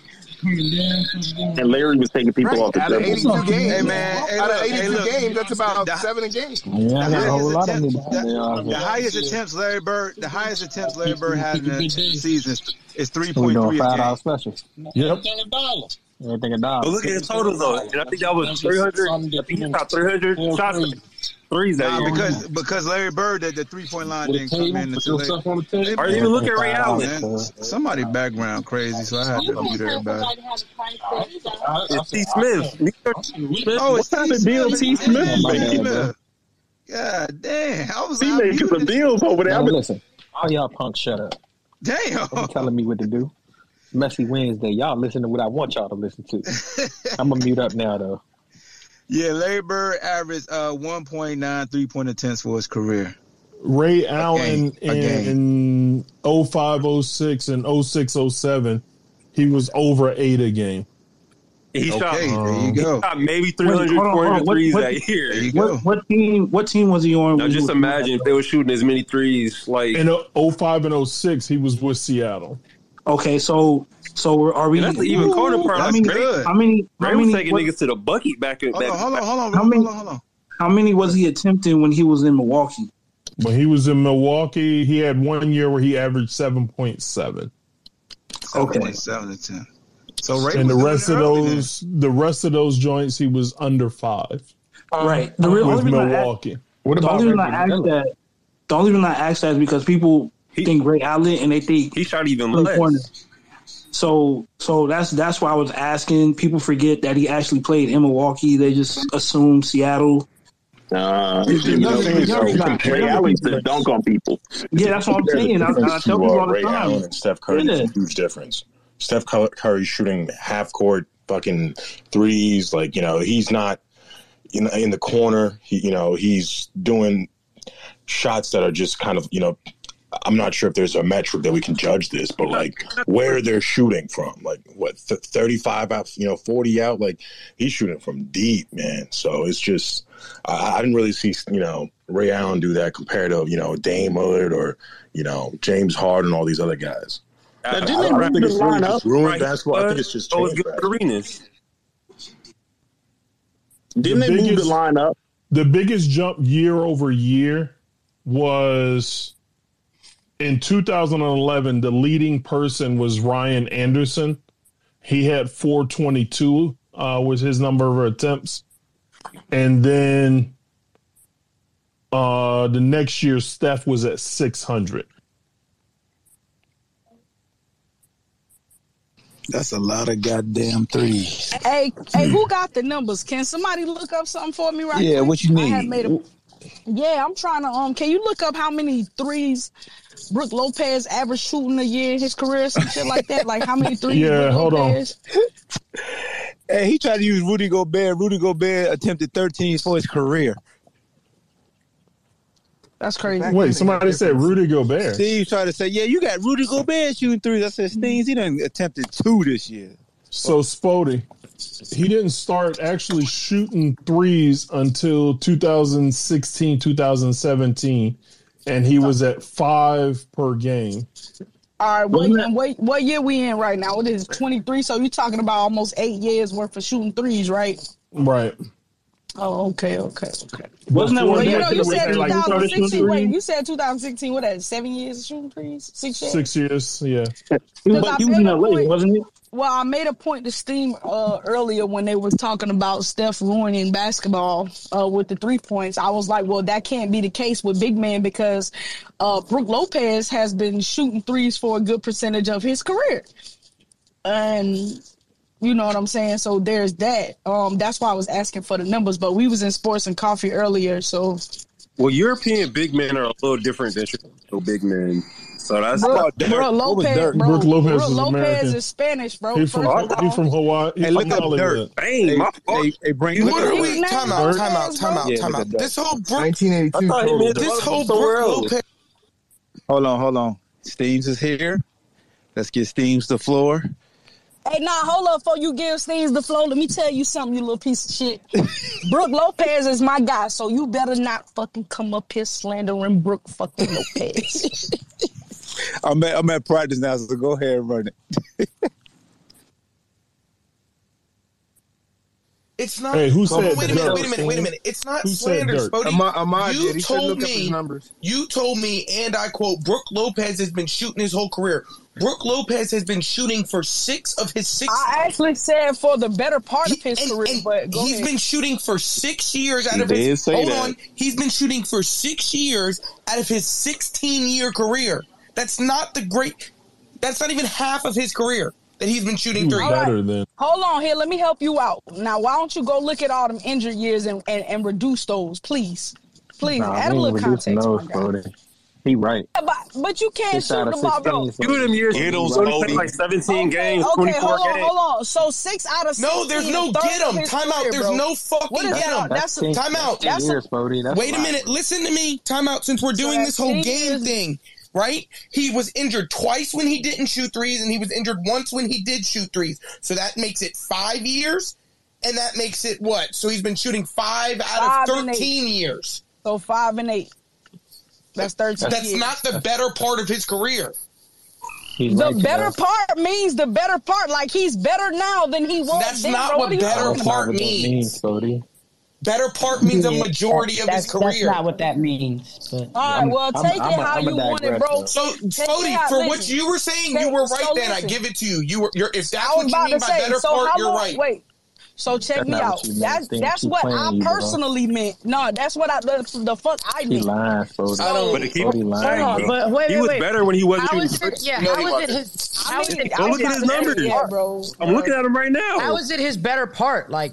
And Larry was taking people right. off the out of eighty-two games. Hey man, hey, out look, of eighty-two hey, look, games, that's about the, seven a game. Yeah, the, highest lot attempts, of the, the highest attempts Larry Bird, the highest attempts Larry Bird had in the season is three point three a game. Specials. Yep. Everything a dollar. But look at his totals though, and I think that was three hundred. I think he shot three hundred shots. Threes that nah, year. because because Larry Bird, the, the three point line didn't come in until late. Are you even looking at Ray Allen? Somebody background crazy, so I had to mute everybody. It's T. Smith. Oh, it's what kind of deal T. Smith making? God damn, I was he making some deals over there. No, listen, all y'all punks, shut up. Damn, don't be telling me what to do. Messy Wednesday, y'all listen to what I want y'all to listen to. I'm gonna mute up now though. Yeah, Larry Bird averaged uh, one point nine three-point attempts for his career. Ray Allen in oh five oh six and oh six oh seven, he was over eight a game. He okay, shot, there you go. He shot maybe three hundred, four hundred threes what, that year. There you what, go. What team, what team was he on? Now, just imagine if they were shooting as many threes. Like in oh five and oh six, he was with Seattle. Okay, so so are we? And that's the even colder part. How many? Good. How many? Ray how was many, taking what, niggas to the bucket back in. Hold on, hold on, hold on, how many, hold on, hold on. How many was he attempting when he was in Milwaukee? When he was in Milwaukee, he had one year where he averaged seven point seven. Okay, seven to ten. So Ray and the rest of those, then. the rest of those joints, he was under five. Right. The real, with Milwaukee. Ask, what about the only reason I asked that? The only reason I asked that is because people he, think Ray Allen and they think he shot even less. So, so that's that's why I was asking. People forget that he actually played in Milwaukee. They just assume Seattle. Uh, you know, Ray Allen to dunk on people. Yeah, that's what I'm saying. I, I tell people all the Ray time. Allen and Steph Curry yeah. is a huge difference. Steph Curry shooting half court fucking threes, like, you know, he's not in in the corner. He, you know, he's doing shots that are just kind of, you know. I'm not sure if there's a metric that we can judge this, but like where they're shooting from, like what th- thirty-five out, you know, forty out, like he's shooting from deep, man. So it's just, I, I didn't really see, you know, Ray Allen do that compared to, you know, Dame Lillard or, you know, James Harden, all these other guys. Now, didn't they move the line up? Ruined basketball. I think it's just changed. Arenas. Didn't they move the line up? The biggest jump year over year was in two thousand eleven. The leading person was Ryan Anderson. He had four twenty-two uh, was his number of attempts. And then uh, the next year, Steph was at six hundred. That's a lot of goddamn threes. Hey, hey, who got the numbers? Can somebody look up something for me right Yeah, quick? what you need? I have made a, yeah, I'm trying to. Um, can you look up how many threes Brook Lopez averaged shooting a year in his career, some shit like that? Like how many threes? Yeah, Brook hold Lopez? on. Hey, he tried to use Rudy Gobert. Rudy Gobert attempted thirteen for his career. That's crazy. Wait, somebody said Rudy Gobert. Steve tried to say, yeah, you got Rudy Gobert shooting threes. I said, Steve, he done attempted two this year. So, Spody, he didn't start actually shooting threes until two thousand sixteen, two thousand seventeen, and he was at five per game. All right, what, what, what year we in right now? What is it, twenty-three? So you're talking about almost eight years worth of shooting threes, right? Right. Oh, okay, okay, okay. Wasn't that Well, what you you know, you said like, twenty sixteen. shooting Wait, threes? you said twenty sixteen. What that? Seven years of shooting threes? Six years? Six years, yeah. But he was in L A, wasn't he? Well, I made a point to Steam uh, earlier when they was talking about Steph ruining basketball uh, with the three points. I was like, well, that can't be the case with big man because uh, Brook Lopez has been shooting threes for a good percentage of his career. And you know what I'm saying? So there's that. Um, that's why I was asking for the numbers. But we was in Sports and Coffee earlier, so. Well, European big men are a little different than Chicago big men. So that's Bro, bro, Lopez, bro, Brook Lopez, Brook is, Lopez American. is Spanish, bro. He's from, he's from Hawaii. He's Hey, look from up Hollywood. Dirk. Hey, my hey, hey, bring What are look we? up- Time out, time out, time out, Yeah, time look out. at This whole Brook, nineteen eighty-two. I thought he meant this whole somewhere Brook else. Lopez. Hold on, hold on. Steams is here. Let's get Steams the floor. Hey, nah, hold up before you give Steams the flow. Let me tell you something, you little piece of shit. Brook Lopez is my guy, so you better not fucking come up here slandering Brook fucking Lopez. I'm at, I'm at practice now, so go ahead and run it. It's not. Hey, who Hold on, said wait a minute, Dirk? wait a minute, wait a minute. It's not Who said slander, Dirk? Spody. Ahmad, Ahmad You did. He said told look up his me. numbers. You told me, and I quote: Brook Lopez has been shooting his whole career. Brook Lopez has been shooting for six of his six. I actually said for the better part of his and, career, and but go he's ahead. been shooting for six years out He of his. did say Hold that. on, he's been shooting for six years out of his sixteen-year career. That's not the great. That's not even half of his career that he's been shooting He's three. better than. Hold on here. Let me help you out. Now, why don't you go look at all them injured years and, and, and reduce those, please? Please, Nah, add a we little ain't reducing context. those, my guy. Brody. He right. Yeah, but, but you can't Six out shoot of the ball, bro. sixteen, Few of them years, Get 'em, he's only Spody. played like seventeen games, Okay, twenty-four hold on, games. hold on. So six out of No, there's sixteen no is third get of him. his Time out. career, There's bro. no fucking What is get that? him. That's a, Time out. That's a, years, Brody. That's Wait a lot. minute. Listen to me. Time out. Since we're doing that's this whole ten game years. thing, right? He was injured twice when he didn't shoot threes, and he was injured once when he did shoot threes. So that makes it five years, and that makes it what? So he's been shooting five out Five of and eight. thirteen years. so five and eight. That's thirteen That's years. not the better part of his career. He's The right, better though. part means the better part. Like he's better now than he was. That's then, not bro. what are you better talking That's about? not part what that means. means, Brody. Better part means a Yeah, majority that- of his that's, that's career. not what that means. But All right, well, I'm- take I'm it a- how I'm a you want it, digress, bro. though. So, Take it Spody, out, for listen. what you were saying, Take- you were right so then. I listen. give it to you. You were, you're, if that's I what was you about mean to by say. better So part, how you're long? right. Wait. So check That's me not out. what you meant. That's Think that's she what playing I you, bro. personally meant. No, that's what I the, the fuck I He meant. lying, Brody. I don't- But he, Brody lying, Hold on, bro. but wait, he wait, was wait. better when he wasn't How shooting. is it? Yeah, No, how he is it wasn't. his? I How is mean, it? I Go look at his got- numbers. Yeah, bro. I'm looking at him right now. How is it his better part? Like,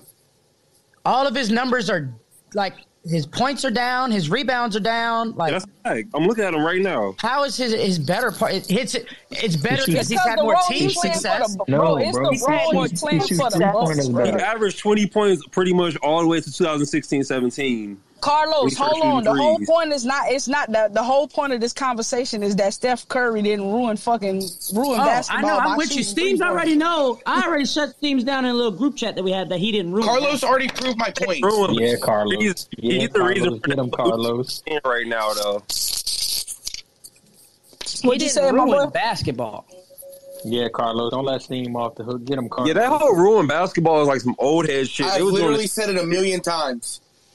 all of his numbers are like his points are down, his rebounds are down. Like, That's right. I'm looking at him right now. how is his his better part? It hits it. It's better It's because he's Because had the more role team he's playing for success. the, No, bro, it's bro. the He role shoots- he's playing he shoots for the three Bucks, pointers He bro. better. averaged twenty points pretty much all the way to twenty sixteen seventeen. Carlos, He started hold on. The shooting whole threes. point is not. It's not the the whole point of this conversation is that Steph Curry didn't ruin fucking ruin Oh, I basketball. know. by I'm with you. shooting Steams three already know. I already shut Steams down in a little group chat that we had that he didn't ruin. Carlos already proved my point. Ruined. Yeah, Carlos. He's, Yeah, he's the reason Carlos. for Get him, Carlos. the right now, though. He What'd you didn't say, my ruin boy? basketball. Yeah, Carlos. Don't let Steam off the hook. Get him, Carlos. Yeah, that whole ruined basketball is like some old head shit. I've They was doing literally this- said it a million times.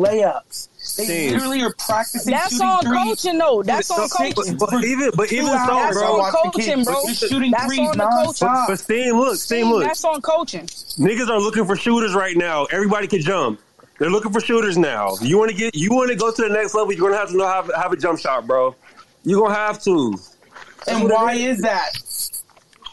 layups. They Steam. literally are practicing That's shooting on threes. coaching, though. That's For on six- coaching. But, but even but even Two so, hours, That's bro. on watch the coaching, kids. bro. They're shooting That's threes on the coaching. nonstop. But Steam, look, Steam, look. That's on coaching. Niggas are looking for shooters right now. Everybody can jump. They're looking for shooters now. You want to get, you want to go to the next level. You're gonna have to know how to have a jump shot, bro. You're gonna have to. And why is that?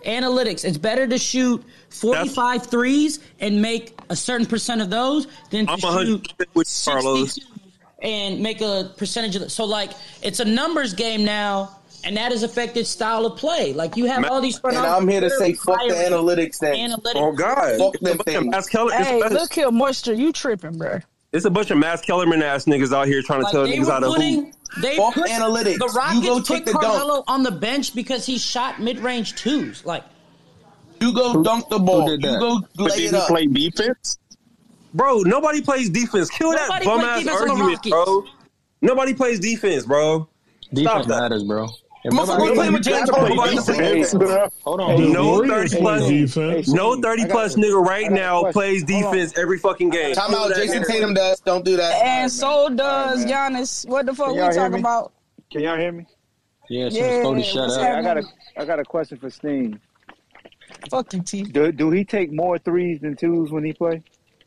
analytics. It's better to shoot forty-five threes and make a certain percent of those than to I'm shoot with Carlos. and make a percentage of it. So, like, it's a numbers game now, and that has affected style of play. Like, you have all these front And I'm here to say fuck the analytics then. Analytics. Oh, God. Fuck them It's a bunch of things. Max Keller- it's a Hey, bunch- look here, Moisture, you tripping, bro. It's a bunch of Max Kellerman ass niggas out here trying to Like, tell they niggas were how to putting, hoop. they Fuck put, analytics. The You Rockets go put take the dunk. Carmelo on the bench because he shot mid-range twos. Like, You go dunk the ball. You go But lay did it he up. play defense? Bro, nobody plays defense. Kill that Nobody bum plays ass defense on the argument, Rockets. bro. Nobody plays defense, bro. Defense Stop that. matters, bro. If Motherfucker, nobody- we playing with James Harden. Nobody Nobody plays plays defense. Hold on. The No Warriors thirty play plus, defense. no thirty plus nigga right I got a now question. plays Hold on. defense every fucking game. Time Kill out. that Jason nigga. Tatum does. Don't do that. And so does All right, Giannis. What the fuck Can we y'all hear talking me? about? Can y'all hear me? Yeah, so Yeah, Cody, shut what's up. I got a I got a question for Steen. Fuck you, T. Do do he take more threes than twos when he play?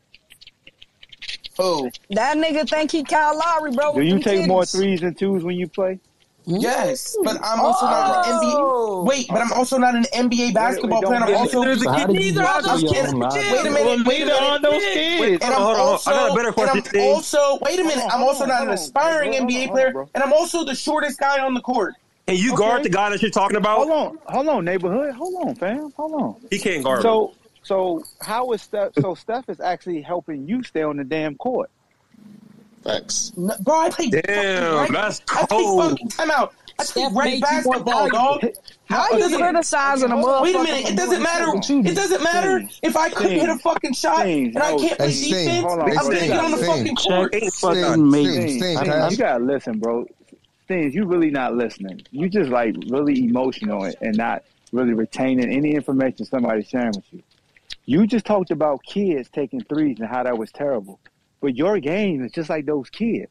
Oh, That nigga think he Kyle Lowry, bro. Do with you them take more titties. threes than twos when you play? yes, but I'm also not an N B A. Oh. Wait, but I'm also not an N B A basketball Wait, player. I'm wait, also. There's a So how kid do you neither get of to those your kids. own life? Wait a minute. Wait a Neither are minute. those kids. And I'm Hold on, hold on. also, I got a better and question, I'm Steve. also, wait a minute. Hold on, I'm hold also on, not hold an on. aspiring Hold on, N B A hold on, player, bro. and I'm also the shortest guy on the court. And you Okay. guard the guy that you're talking about? Hold on, hold on, neighborhood. Hold on, fam. Hold on. He can't guard me. So so how is Steph? So Steph is actually helping you stay on the damn court. Facts. No, bro, I play. Damn, fucking right, that's I play cold. fucking timeout. I play Steph great made you more basketball, valuable. dog. How It you doesn't- criticizing a Okay, hold on. motherfucker? Wait a minute. for It doesn't doing matter. shit that you It do? doesn't matter Steve, if I couldn't Steve, hit a fucking shot Steve, and I no, can't play Steve. defense. Hold on, I'm hold gonna on. get on the Steve, fucking court. Ain't fuck Sting, out. Sting, Sting, Sting, can I- you gotta listen, bro. Sting, you really not listening. You just like really emotional and not really retaining any information somebody's sharing with you. You just talked about kids taking threes and how that was terrible. But your game is just like those kids.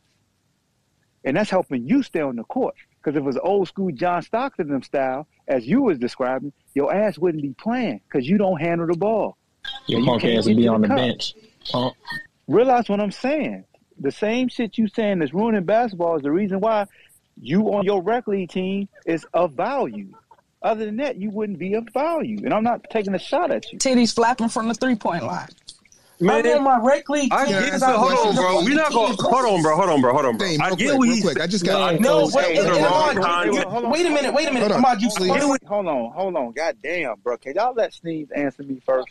And that's helping you stay on the court. Because if it was old school John Stockton them style, as you was describing, your ass wouldn't be playing because you don't handle the ball. Your And you punk can't ass get would be to on the cup. bench. Punk. Realize what I'm saying. The same shit you saying that's ruining basketball is the reason why you on your rec league team is of value. Other than that, you wouldn't be of value. And I'm not taking a shot at you. Titties flapping from the three point line. Man, I'm on my rec league I team get because it. I Hold play on, the bro. fucking We're not going. team. Hold on, bro. Hold on, bro. Hold on, bro. Dame, I real get quick, what real he's quick. I just got. No, Hey, wait, hey, and- and hold on, Ahmad, wait, Ahmad, wait, you- hold on. wait a minute, wait a minute. Hold on. Ahmad, you Please. spun it. Hold on, hold on. God damn, bro. Can y'all let Sneeze answer me first?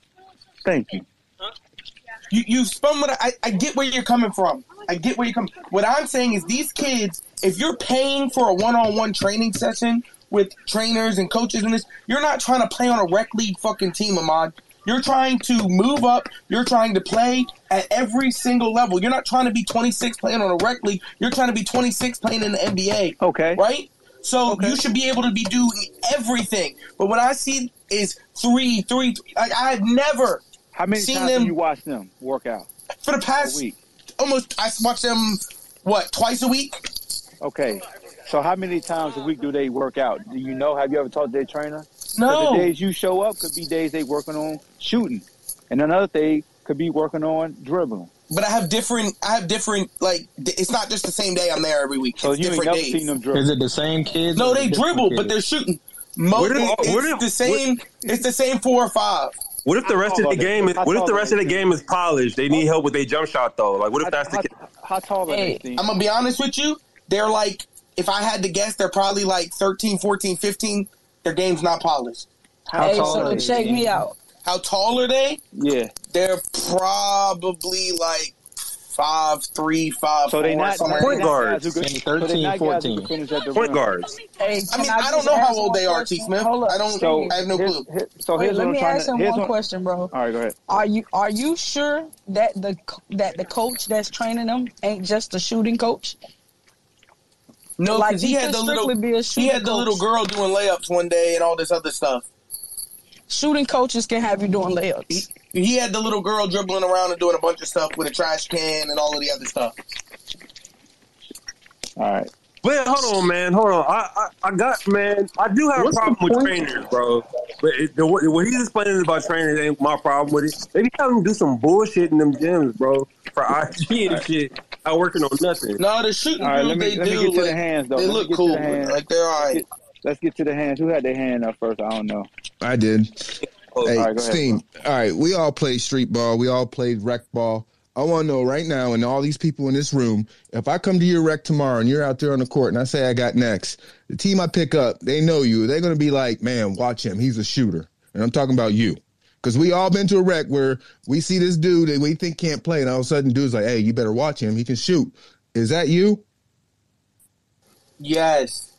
Thank you. You, you spun what I, I get where you're coming from. I get where you're coming. What I'm saying is these kids, if you're paying for a one-on-one training session with trainers and coaches and this, you're not trying to play on a rec league fucking team, Ahmad. You're trying to move up. You're trying to play at every single level. You're not trying to be twenty-six playing on a rec league. You're trying to be twenty-six playing in the N B A. Okay. Right? So Okay. you should be able to be doing everything. But what I see is three, three, three. Like, I've never How many seen times them have you watched them work out? for the A past week. almost. I watch them what twice a week. Okay. So how many times a week do they work out? Do you know? Have you ever talked to their trainer? 'Cause No. the days you show up could be days they working on shooting. And another day could be working on dribbling. But I have different. I have different. Like d- it's not just the same day I'm there every week. So It's you ain't different never days. seen them dribble. Is it the same kids? No, or they different dribble, kids? but they're shooting. Mo- What if- it- it's what if- the same. It's the same four or five. What if the rest of the game is? How What if tall the are rest of they? the game is polished? They need help with their jump shot though. Like, what if that's the how, case? how tall are Hey, they, Steve? I'm gonna be honest with you. They're like, if I had to guess, they're probably like thirteen, fourteen, fifteen. Their game's not polished. How Hey, tall so are they? check me out. How tall are they? Yeah. They're probably like five, three, five, So they four, not somewhere. Point they not guards. guys who could- Maybe so they thirteen, not guys who fourteen. could finish at the Point rim. guards. Hey, I can mean, I don't just know how ask old one they are, T. question? Smith. Hold up. I don't. So I have no here's- clue. here- so Wait, here's let what I'm me trying ask to. him Here's one what, question, bro. all right, go ahead. Are you are you sure that the co- that the coach that's training them ain't just a shooting coach? No, Like, because he he had could the little. strictly be a He shooting had the little coach. girl doing layups one day and all this other stuff. Shooting coaches can have you doing layups. He had the little girl dribbling around and doing a bunch of stuff with a trash can and all of the other stuff. All right. But hold on, man. Hold on. I, I, I got, man. I do have What's a problem the with point? trainers, bro. But it, the, what he's explaining about trainers ain't my problem with it. They be having them do some bullshit in them gyms, bro, for I G and shit. Not working on nothing. No, the shooting All right, dudes, let me they let me do. get to like, the hands though. they Let me look get to cool. the hands. Like they're all right. Let's get to the hands. Who had their hand up first? I don't know. I did. Oh, Hey, all right, go ahead, Steen. All right, we all played street ball. We all played rec ball. I want to know right now, and all these people in this room, if I come to your rec tomorrow and you're out there on the court and I say I got next, the team I pick up, they know you. They're going to be like, man, watch him. He's a shooter. And I'm talking about you. Because we all been to a rec where we see this dude and we think can't play, and all of a sudden dude's like, hey, you better watch him. He can shoot. Is that you? Yes.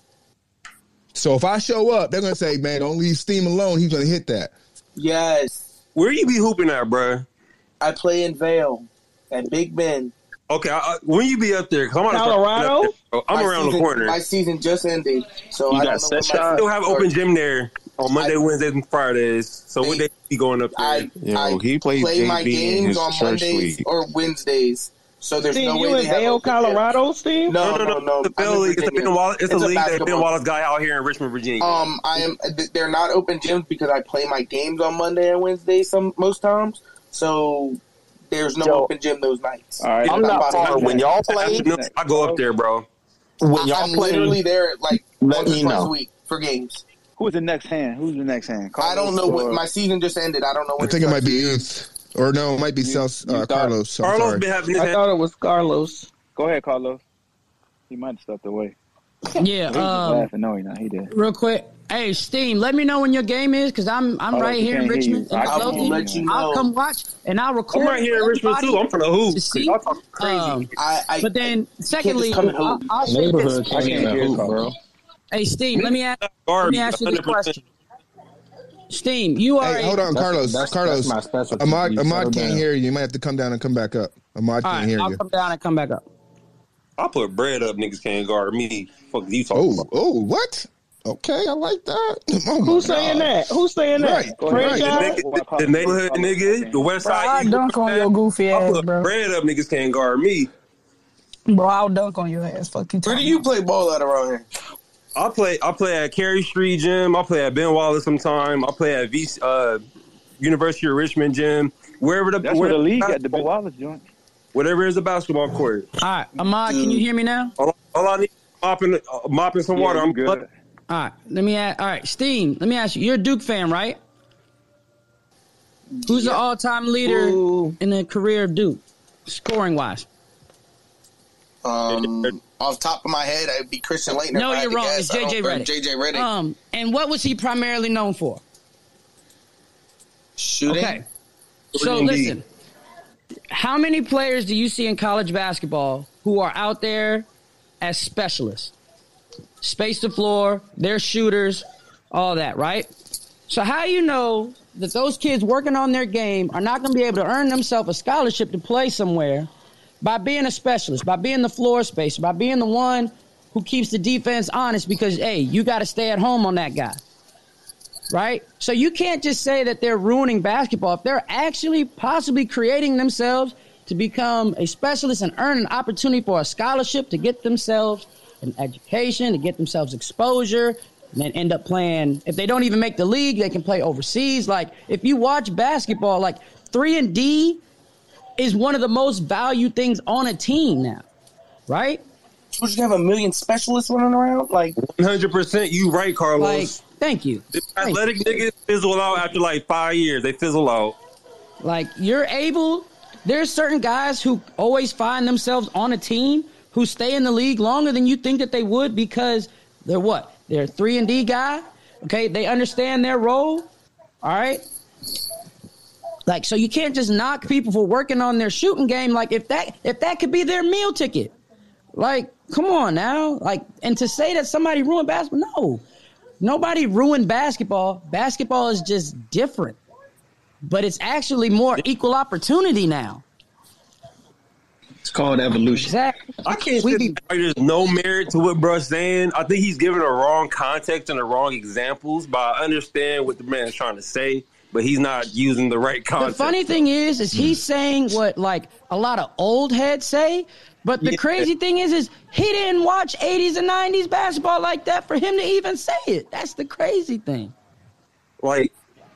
So if I show up, they're going to say, man, don't leave Steam alone. He's going to hit that. Yes. Where you be hooping at, bro? I play in Vail at Big Ben. Okay, I, I, when you be up there? Cause I'm Colorado? There, I'm my around season, the corner. My season just ended, so you I got don't know. Set shot. Still have open gym there on Monday, I, Wednesdays, and Fridays. So they, when they be going up there? I, Yo, I he plays play my games on league. Mondays or Wednesdays. So there's Steve, no way you they in have Vail, Colorado, Steve? No, no, no, no, no. It's a, Bill league. It's a, Ben Wallace, it's it's a a league that basketball. Ben Wallace guy out here in Richmond, Virginia. Um, I am. They're not open gyms because I play my games on Monday and Wednesday some most times. So there's no Yo, open gym those nights. All right, I'm not far. When y'all play, I go up there, bro. When y'all I'm play, literally there like let once me or twice know. a week for games. Who's the next hand? Who's the next hand? I don't know what my season just ended. I don't know. When I think it, it might be youth. Or no, it might be South, uh, Carlos. I'm Carlos sorry. been having his I hand. thought it was Carlos. Go ahead, Carlos. He might have stepped away. Yeah, He was just um, laughing. No, he not. He did. real quick. Hey, Steam, let me know when your game is because I'm I'm Oh, right he here in can't hear you. Richmond. in I will Midlothian. let you know. I'll come watch and I'll record. I'm right here in Richmond too. I'm from the hoop. to see. Y'all talking crazy. Um, I, I, but then, secondly, come and I'll, hoop. I'll say Neighborhood this. can't even hoop, bro. Hey, Steam, let me ask, let Garbage, me ask you this one hundred percent. question. Steam, you are. Hey, a- hold on, That's- Carlos. that's- Carlos. that's my specialty. Ahmad, You Ahmad settle can't down. hear you. You might have to come down and come back up. Ahmad All can't right, hear I'll you. come down and come back up. I put bread up. Niggas can't guard me. Fuck you talking Oh, about? oh, what? Okay, I like that. Oh my Who's saying God. that? Who's saying Right, that? right. Franchise? The, nigga, the, the neighborhood nigga, the West Bro, Side. I Eagles, dunk on your goofy I ass, put bro. bread up. Niggas can't guard me. Bro, I'll dunk on your ass. Fuck you. Where do talking you about? play ball at around here? I play. I play at Cary Street Gym. I play at Ben Wallace sometime. I play at V, uh, University of Richmond Gym. Wherever the That's where the wherever league at the Ben Wallace joint. whatever is a basketball court. All right, Ahmad, can you hear me now? All, all I need is mopping, uh, mopping some water. Yeah, I'm you good. good. All right, let me ask. All right, Steam, let me ask you. You're a Duke fan, right? Who's the all-time leader Ooh. in the career of Duke, scoring wise? Um, off the top of my head, it'd be Christian Laettner. No, if I had you're to wrong. guess. It's I J J don't- or Redick. J J Redick. Um, and what was he primarily known for? Shooting. Okay. So Indeed. listen, how many players do you see in college basketball who are out there as specialists? Space the floor, they're shooters, all that, right? So how you know that those kids working on their game are not going to be able to earn themselves a scholarship to play somewhere by being a specialist, by being the floor spacer, by being the one who keeps the defense honest because, hey, you got to stay at home on that guy. Right? So you can't just say that they're ruining basketball. If they're actually possibly creating themselves to become a specialist and earn an opportunity for a scholarship to get themselves an education, to get themselves exposure, and then end up playing. If they don't even make the league, they can play overseas. Like, if you watch basketball, like, three and D is one of the most valued things on a team now. Right? Would you have a million specialists running around? Like, one hundred percent you right, Carlos. Like, thank you. The athletic niggas fizzle out after like five years. They fizzle out. Like, you're able, there's certain guys who always find themselves on a team who stay in the league longer than you think that they would because they're what? They're a three and D guy. Okay. They understand their role. All right. Like, so you can't just knock people for working on their shooting game. Like, if that, if that could be their meal ticket, like, come on now. Like, and to say that somebody ruined basketball, no. Nobody ruined basketball. Basketball is just different. But it's actually more equal opportunity now. It's called evolution. Exactly. I can't We say be- there's no merit to what bruh's saying. I think he's giving the wrong context and the wrong examples, but I understand what the man's trying to say, but he's not using the right The context. funny thing is, is he's saying what like a lot of old heads say, but the Yeah. crazy thing is, is he didn't watch eighties and nineties basketball like that for him to even say it. That's the crazy thing. Like,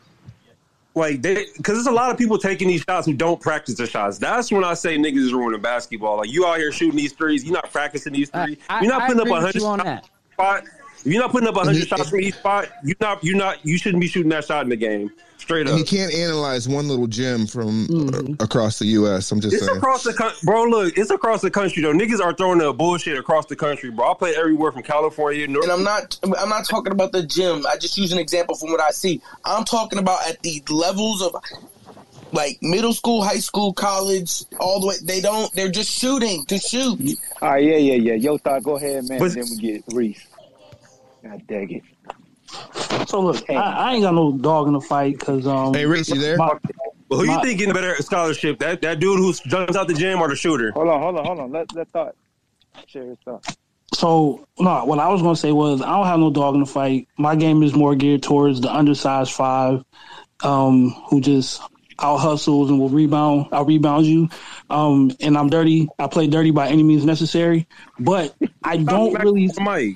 like they, because there's a lot of people taking these shots who don't practice the shots. That's when I say niggas is ruining basketball. Like, you out here shooting these threes, you're not practicing these threes. I- You're not I putting up agree a with hundred you on shots that. from each spot. If you're not putting up a hundred shots from each spot, you're not, you're not, you shouldn't be shooting that shot in the game. Straight and up. you can't analyze one little gym from Mm-hmm. uh, across the U S. I'm just It's saying. across the country, bro. Look, it's across the country though. Niggas are throwing up bullshit across the country, bro. I play everywhere from California. North- And I'm not I'm not talking about the gym. I just use an example from what I see. I'm talking about at the levels of like middle school, high school, college, all the way. They don't. They're just shooting to shoot. All right, yeah, yeah, yeah. Yo, thought, go ahead, man. But- and then we get Reese. God dang it. So look, I, I ain't got no dog in the fight because um. Hey, Rich, you there? My, Well, who my, you think getting a better scholarship? That that dude who jumps out the gym or the shooter? Hold on, hold on, hold on. Let let thought share his thought. So no, what I was gonna say was I don't have no dog in the fight. My game is more geared towards the undersized five, um, who just out hustles and will rebound. I'll rebound you. Um, and I'm dirty. I play dirty by any means necessary. But I don't really.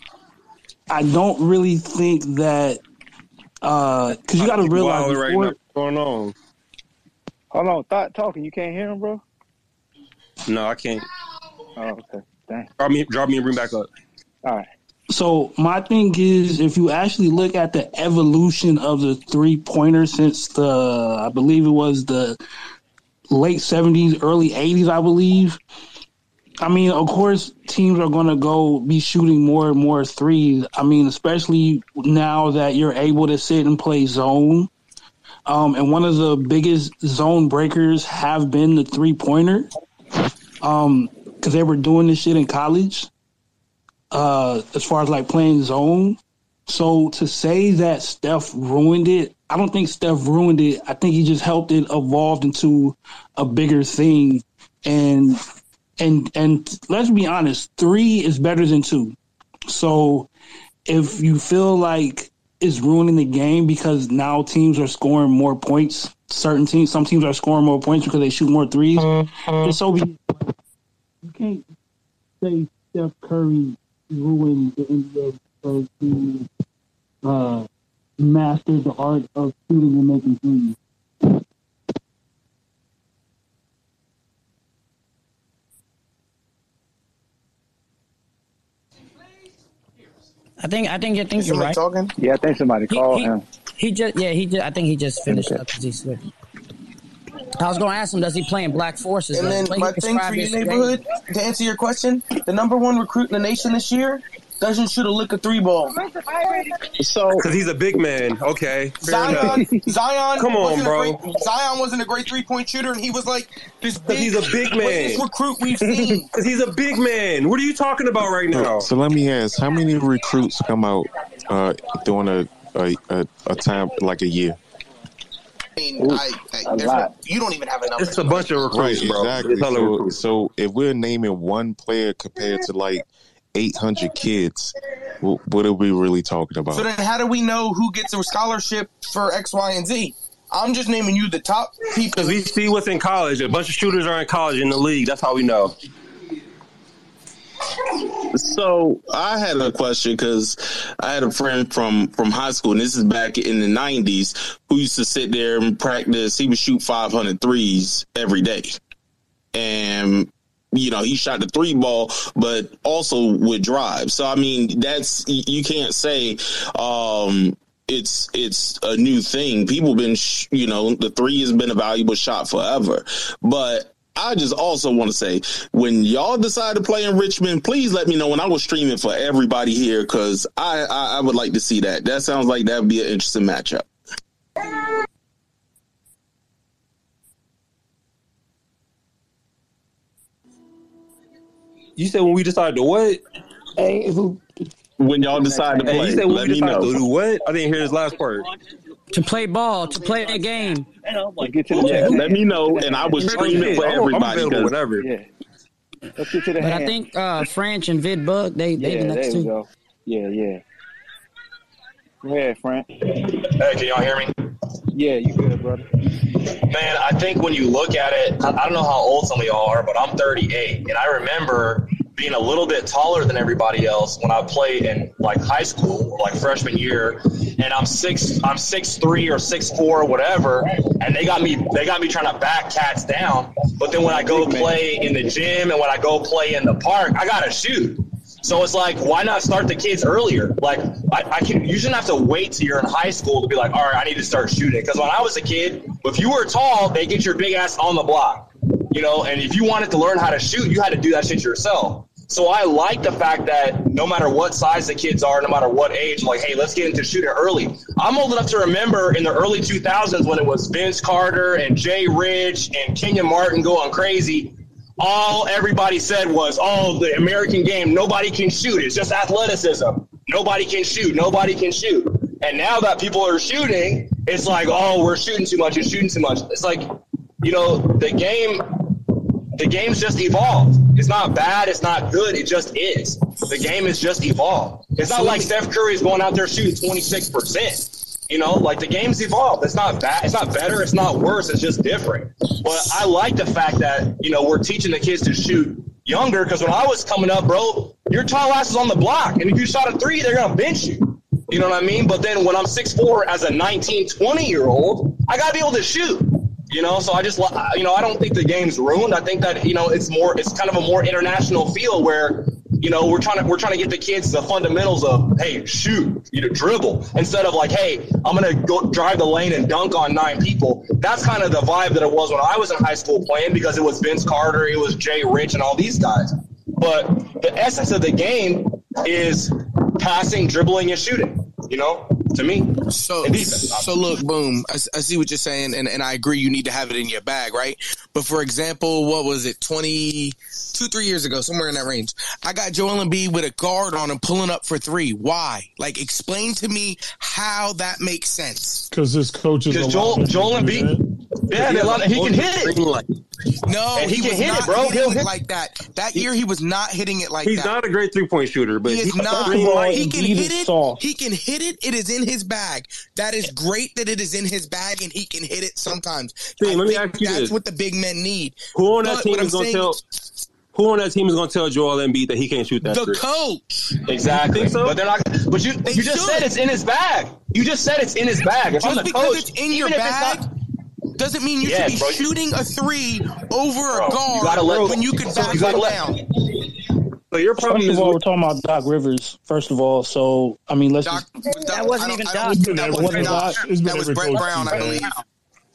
I don't really think that because uh, you got to realize Wild right before, now. What's going on? Hold on, thought talking. You can't hear him, bro. No, I can't. Oh, okay. Dang. Drop me, drop me, and bring back up. All right. So my thing is, if you actually look at the evolution of the three pointer since the, I believe it was the late seventies, early eighties, I believe. I mean, of course, teams are going to go be shooting more and more threes. I mean, especially now that you're able to sit and play zone. Um, and one of the biggest zone breakers have been the three pointer. Um, because they were doing this shit in college. Uh, as far as like playing zone. So to say that Steph ruined it, I don't think Steph ruined it. I think he just helped it evolve into a bigger thing. And and and let's be honest, three is better than two. So if you feel like it's ruining the game because now teams are scoring more points, certain teams, some teams are scoring more points because they shoot more threes. Mm-hmm. And so be, you can't say Steph Curry ruined the N B A because he uh, mastered the art of shooting and making threes. I think I think I think you're right. Talking? Yeah, I think somebody called he, him. He just yeah he just I think he just finished up because he switched. I was going to ask him, does he play in Black Forces? And then Like, my thing for your neighborhood, to answer your question, the number one recruit in the nation this year doesn't shoot a lick of three ball. So because he's a big man, okay. Zion, Zion, come on, wasn't bro. A great, Zion wasn't a great three point shooter, and he was like this big. He's a big man. Greatest recruit we've seen. Because he's a big man. What are you talking about right now? So let me ask, how many recruits come out uh, during a, a a a time like a year? I mean, I, I, there's no, you don't even have a number. It's a bunch of recruits, right, bro. Exactly. So, recruits. so if we're naming one player compared to like eight hundred kids, what are we really talking about? So then how do we know who gets a scholarship for X, Y, and Z? I'm just naming you the top people. Because we see what's in college. A bunch of shooters are in college in the league. That's how we know. So I had a question because I had a friend from, from high school, and this is back in the nineties, who used to sit there and practice. He would shoot five hundred threes every day. And, you know, he shot the three ball, but also would drive. So, I mean, that's, you can't say, um, it's it's a new thing. People been, sh- you know, the three has been a valuable shot forever. But I just also want to say, when y'all decide to play in Richmond, please let me know when I was streaming for everybody here, because I, I, I would like to see that. That sounds like that would be an interesting matchup. You said when we decide to what? Hey, who? When y'all decide to play, hey, you said when let we me decide know. to do what? I didn't hear his last part. To play ball, to play a game. Get to the Yeah, let me know, and I was streaming for everybody. I'm available whenever. Yeah. Let's get to the But hand. I think uh, French and Vidbug, they they yeah, the there next we two. go. Yeah, yeah. Go ahead, Frank. Hey, can y'all hear me? Yeah, you good, brother. Man, I think when you look at it, I, I don't know how old some of y'all are, but I'm thirty-eight, and I remember being a little bit taller than everybody else when I played in like high school or like freshman year, and I'm six, I'm six three or six four or whatever, and they got me, they got me trying to back cats down. But then when I go play in the gym and when I go play in the park, I gotta shoot. So it's like, why not start the kids earlier? Like, I, I can. You shouldn't have to wait till you're in high school to be like, all right, I need to start shooting. Because when I was a kid, if you were tall, they get your big ass on the block, you know. And if you wanted to learn how to shoot, you had to do that shit yourself. So I like the fact that no matter what size the kids are, no matter what age, like, hey, let's get into shooting early. I'm old enough to remember in the early two thousands when it was Vince Carter and Jay Rich and Kenyon Martin going crazy. All everybody said was, oh, the American game, nobody can shoot. It's just athleticism. Nobody can shoot. Nobody can shoot. And now that people are shooting, it's like, oh, we're shooting too much. We're shooting too much. It's like, you know, the game, the game's just evolved. It's not bad. It's not good. It just is. The game is just evolved. It's not like Steph Curry is going out there shooting twenty-six percent. You know, like the game's evolved. It's not bad. It's not better. It's not worse. It's just different. But I like the fact that, you know, we're teaching the kids to shoot younger because when I was coming up, bro, your tall ass is on the block. And if you shot a three, they're going to bench you. You know what I mean? But then when I'm six foot four as a nineteen, twenty-year-old, I got to be able to shoot. You know, so I just, you know, I don't think the game's ruined. I think that, you know, it's more, it's kind of a more international feel where, you know, we're trying to we're trying to get the kids the fundamentals of, hey, shoot, you know, dribble, instead of like, hey, I'm gonna go drive the lane and dunk on nine people. That's kind of the vibe that it was when I was in high school playing, because it was Vince Carter, it was Jay Rich, and all these guys. But the essence of the game is passing, dribbling, and shooting. You know, to me. So, so look, boom. I, I see what you're saying, and, and I agree. You need to have it in your bag, right? But for example, what was it, twenty-two, three years ago, somewhere in that range? I got Joel Embiid with a guard on him, pulling up for three. Why? Like, explain to me how that makes sense. Because his coach is. Because Joel, Joel Embiid, yeah, he, lot of, he can hit it. No, and he, he can was hit not it, bro. hitting He'll it like that. That year, he was not hitting it like He's that. He's not a great three-point shooter, but he is he, not. like, He can hit it. He can hit it. It is in his bag. That is great that it is in his bag, and he can hit it sometimes. See, let me ask you that's this. what the big men need. Who on that But team what is I'm going to saying tell? Who on that team is going to tell Joel Embiid that he can't shoot that? The three? coach. Exactly. You think so? But they're not. But you, They you just should. said it's in his bag. You just said it's in his bag. If I'm Just the because coach, it's in your even if it's bag not- doesn't mean you Yes, should be bro. shooting a three over Bro, a guard you gotta let- when you could so back you gotta it let- down. So your problem First is of all, we're talking about Doc Rivers. First of all, so I mean, let's. Doc, just, That wasn't I don't- even I Doc. don't- It's been That every wasn't coach. Doc. It's been That was every Brett coach Brown, I he's believe. had.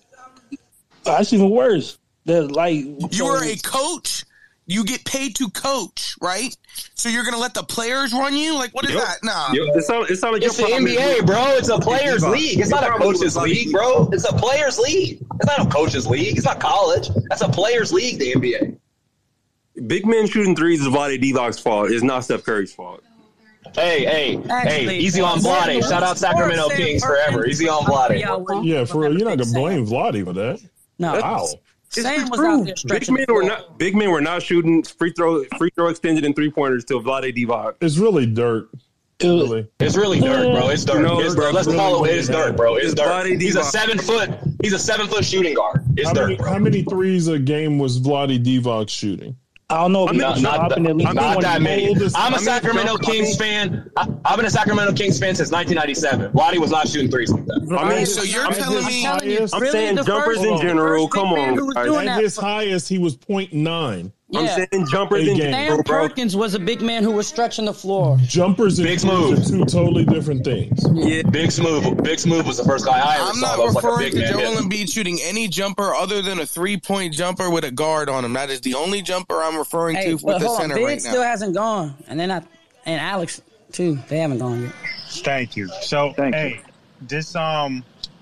that's even worse. That like You are a coach. You get paid to coach, right? So you're gonna let the players run you? Like, what is Yep. that? Nah. Yep. It sounds it sound like It's your the N problem B A, is- bro. It's a players' Your league. It's not a problem coach's is like- league, bro. It's a players' league. It's not a coach's league. It's not college. That's a players' league, the N B A. Big men shooting threes is Vlade Divac's fault. It's not Steph Curry's fault. Hey, hey, Actually, hey, easy on Vlade. Shout out Sacramento Kings forever. Easy on Vlade. Yeah, for real. You're not gonna blame Vlade for that. No. Wow. It's Sam was true. out there Big stretching men the were floor. not big men were not shooting free throw free throw extended and three pointers till Vlade Divac. It's really dirt. Really. It's really dirt, bro. It's dirt. No, it's dirt. Let's really call it. really It's dirt. dirt, bro. It's It's dirt. Vlade He's a Divac. seven foot. He's a seven foot shooting guard. It's How dirt, many, bro. how many threes a game was Vlade Divac shooting? I don't know if I'm he's Not, not, dropping that, at least not one that many. oldest- I'm a I mean, Sacramento jump- Kings fan. I, I've been a Sacramento Kings fan since nineteen ninety-seven. Vlade was not shooting threes like that. I mean, So you're I'm telling just- me telling you, I'm really saying the jumpers first- in general. first big Come man on, who was guys. doing At that his for- highest, he was point nine. I'm Yeah. saying jumpers Big in game. general, Sam bro. Perkins was a big man who was stretching the floor. Jumpers and Big threes move. are two totally different things. Yeah, Big Smooth. Big Smooth was the first guy I ever I'm saw not that was like a referring big to man Joel hit. Embiid shooting any jumper other than a three-point jumper with a guard on him. That is the only jumper I'm referring Hey, to but with the hold on, center Big right still now. hasn't gone, and then I and Alex too. They haven't gone yet. Thank you. So, Thank you. hey, this um,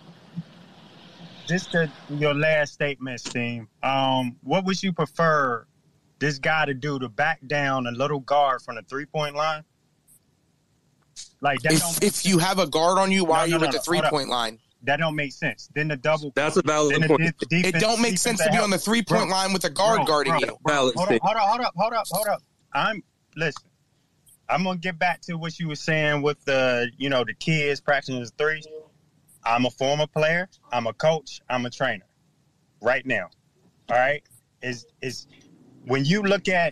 just the, your last statement, Steam. Um, what would you prefer this guy to do to back down a little guard from the three point line? Like that. If, don't, if you have a guard on you, why No, are you no, at no, the no. Hold three-point up. line? that don't make sense. Then the double. That's a valid then the point. de- defense, It don't make sense to be on the three-point line with a guard Bro, guarding bro, you. bro, Valid hold, up, statement. hold up, hold up, hold up, hold up. I'm listen. I'm gonna get back to what you were saying with the, you know, the kids practicing the threes. I'm a former player. I'm a coach. I'm a trainer. Right now, all right. Is is when you look at,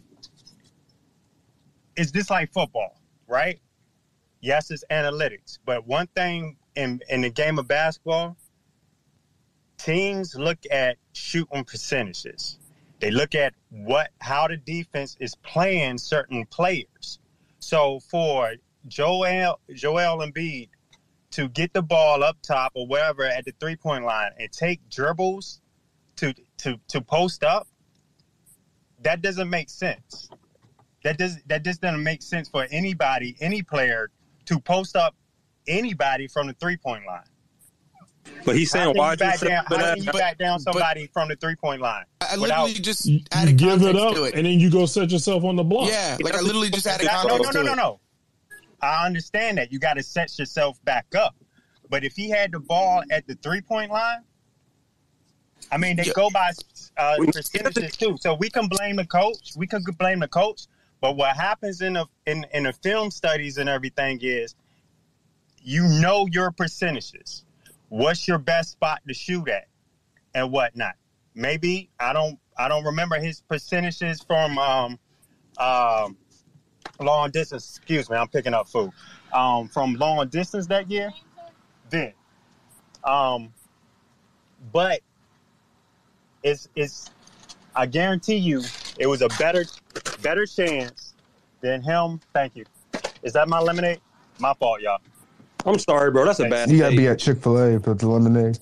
it's just like football, right? Yes, it's analytics, but one thing in in the game of basketball, teams look at shooting percentages. They look at what how the defense is playing certain players. So for Joel Joel Embiid to get the ball up top or wherever at the three-point line and take dribbles to to to post up, that doesn't make sense. That does that just doesn't make sense for anybody, any player to post up anybody from the three-point line. But he's saying, why you back down, how you back down somebody but, from the three-point line? I literally without, just you, added you give it up, to it. and then you go set yourself on the block. Yeah, like I literally just added that, context no, no, no, to it. No, no, no. I understand that. You got to set yourself back up. But if he had the ball at the three-point line, I mean, they yeah. go by uh, percentages too. So we can blame the coach. We can blame the coach. But what happens in the in, in the film studies and everything is, you know your percentages. What's your best spot to shoot at, and whatnot? Maybe I don't I don't remember his percentages from um, um, long distance. Excuse me, I'm picking up food. Um, from long distance that year, then, um, but it's it's. I guarantee you, it was a better better chance than him. Thank you. Is that my lemonade? My fault, y'all. I'm sorry, bro. That's a bad You got to be at Chick-fil-A for the lemonade.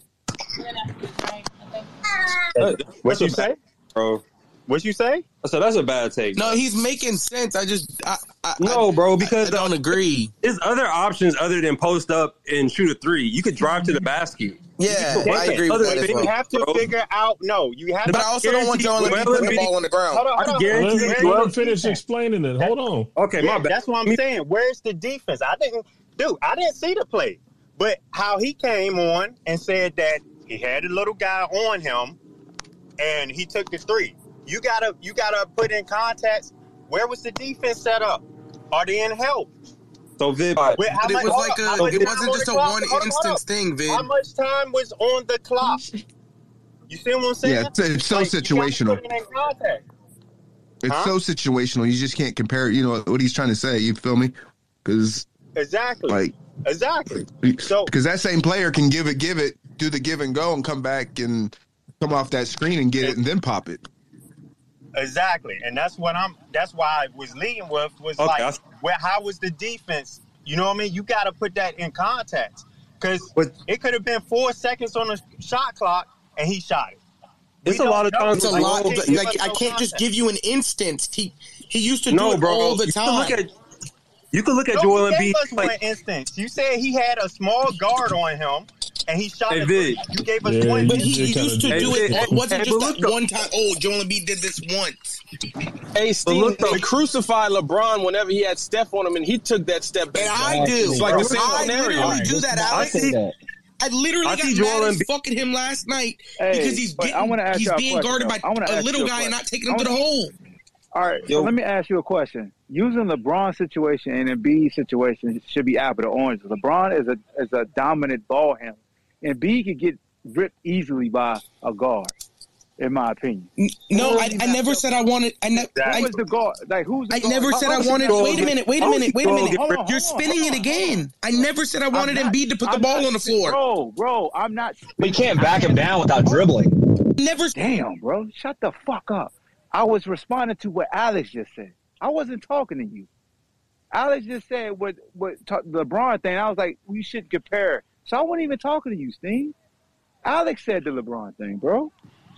What you say? Bro. What you say? I said that's a bad take. No, he's making sense. I just I, I, no, bro, because I, I don't agree. There's other options other than post up and shoot a three. You could drive to the basket. Yeah, I agree with that. You well. have to bro. figure out. No, you have. But to I also don't want Joel Embiid putting the ball on the ground. Hold on, hold on. I guarantee let, you. Let him finish explaining it. Hold on. Okay, my yeah, bad. That's what I'm saying. Where's the defense? I didn't, dude. I didn't see the play, but how he came on and said that he had a little guy on him, and he took the three. You gotta, you gotta put in context. Where was the defense set up? Are they in help? So Vid, Wait, but it much, was like a, it wasn't just a one hold instance on, thing, Vid. How much time was on the clock? You see what I'm saying? Yeah, it's, it's so like, situational. It in context. It's huh? so situational. You just can't compare. You know what he's trying to say. You feel me? Because exactly, like exactly. So because that same player can give it, give it, do the give and go, and come back and come off that screen and get it, and then pop it. Exactly, and that's what I'm. That's why I was leading with was okay. like, where how was the defense? You know what I mean? You got to put that in context because it could have been four seconds on the shot clock and he shot it. It's a lot of times. It's a lot. Of, like I can't just give you an instance. He he used to no, do it bro, all the you time. Can look at, you can look at no, Joel Embiid. Embiid. Like, one instance, you said he had a small guard on him. And he shot hey, it. Vid. You gave us yeah, one. But he, he used to hey, do it. hey, It wasn't hey, just that that one time. Oh, Joel Embiid did this once. Hey, Steve, they crucified LeBron whenever he had Steph on him, and he took that step back. And I do. It's like the same I scenario. literally do that, Alex. I see that. I literally I got see mad Joel as Embiid. fucking him last night Hey, because he's but I getting, wanna ask he's y'all a being question, guarded though. I by wanna a ask little you a guy and question. not taking him I to the wanna- hole. All right, Yo. so let me ask you a question. Using LeBron's situation and Embiid's situation should be apple to oranges. LeBron is a is a dominant ball handler. Embiid could get ripped easily by a guard, in my opinion. No, I, I never said I wanted. I, ne- Who I, was the guard? Like who's the I guard? never How- said how I was wanted. the Wait a guard? minute. Wait a How was minute. the Wait a guard? minute. Hold on, hold You're on, spinning hold it on, again. I never said I I'm wanted not- Embiid to put the I'm ball not- on the floor. Bro, bro, I'm not. But you can't back him down without dribbling. Never. Damn, bro, shut the fuck up. I was responding to what Alex just said. I wasn't talking to you. Alex just said what what t- the LeBron thing. I was like, we should compare. So I wasn't even talking to you, Steve. Alex said the LeBron thing, bro.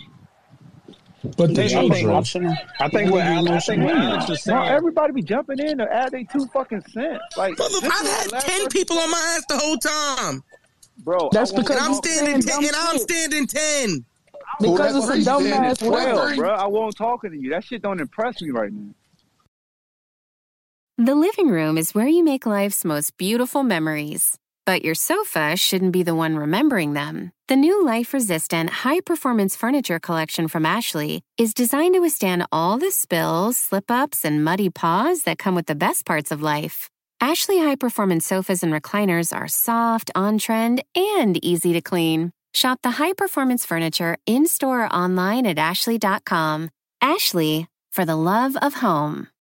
But the I children. think, I think what Alex, I think what Alex was Bro, saying. everybody be jumping in to add they two fucking cents. Like, Brother, this I've is had the last ten person- people on my ass the whole time. Bro, That's I won't because And I'm talk- standing saying ten. And dumb I'm shit. standing ten. Because it's a dumbass twelve, word. bro. I won't talking to you. That shit don't impress me right now. The living room is where you make life's most beautiful memories. But your sofa shouldn't be the one remembering them. The new life-resistant, high-performance furniture collection from Ashley is designed to withstand all the spills, slip-ups, and muddy paws that come with the best parts of life. Ashley high-performance sofas and recliners are soft, on-trend, and easy to clean. Shop the high-performance furniture in-store or online at ashley dot com. Ashley, for the love of home.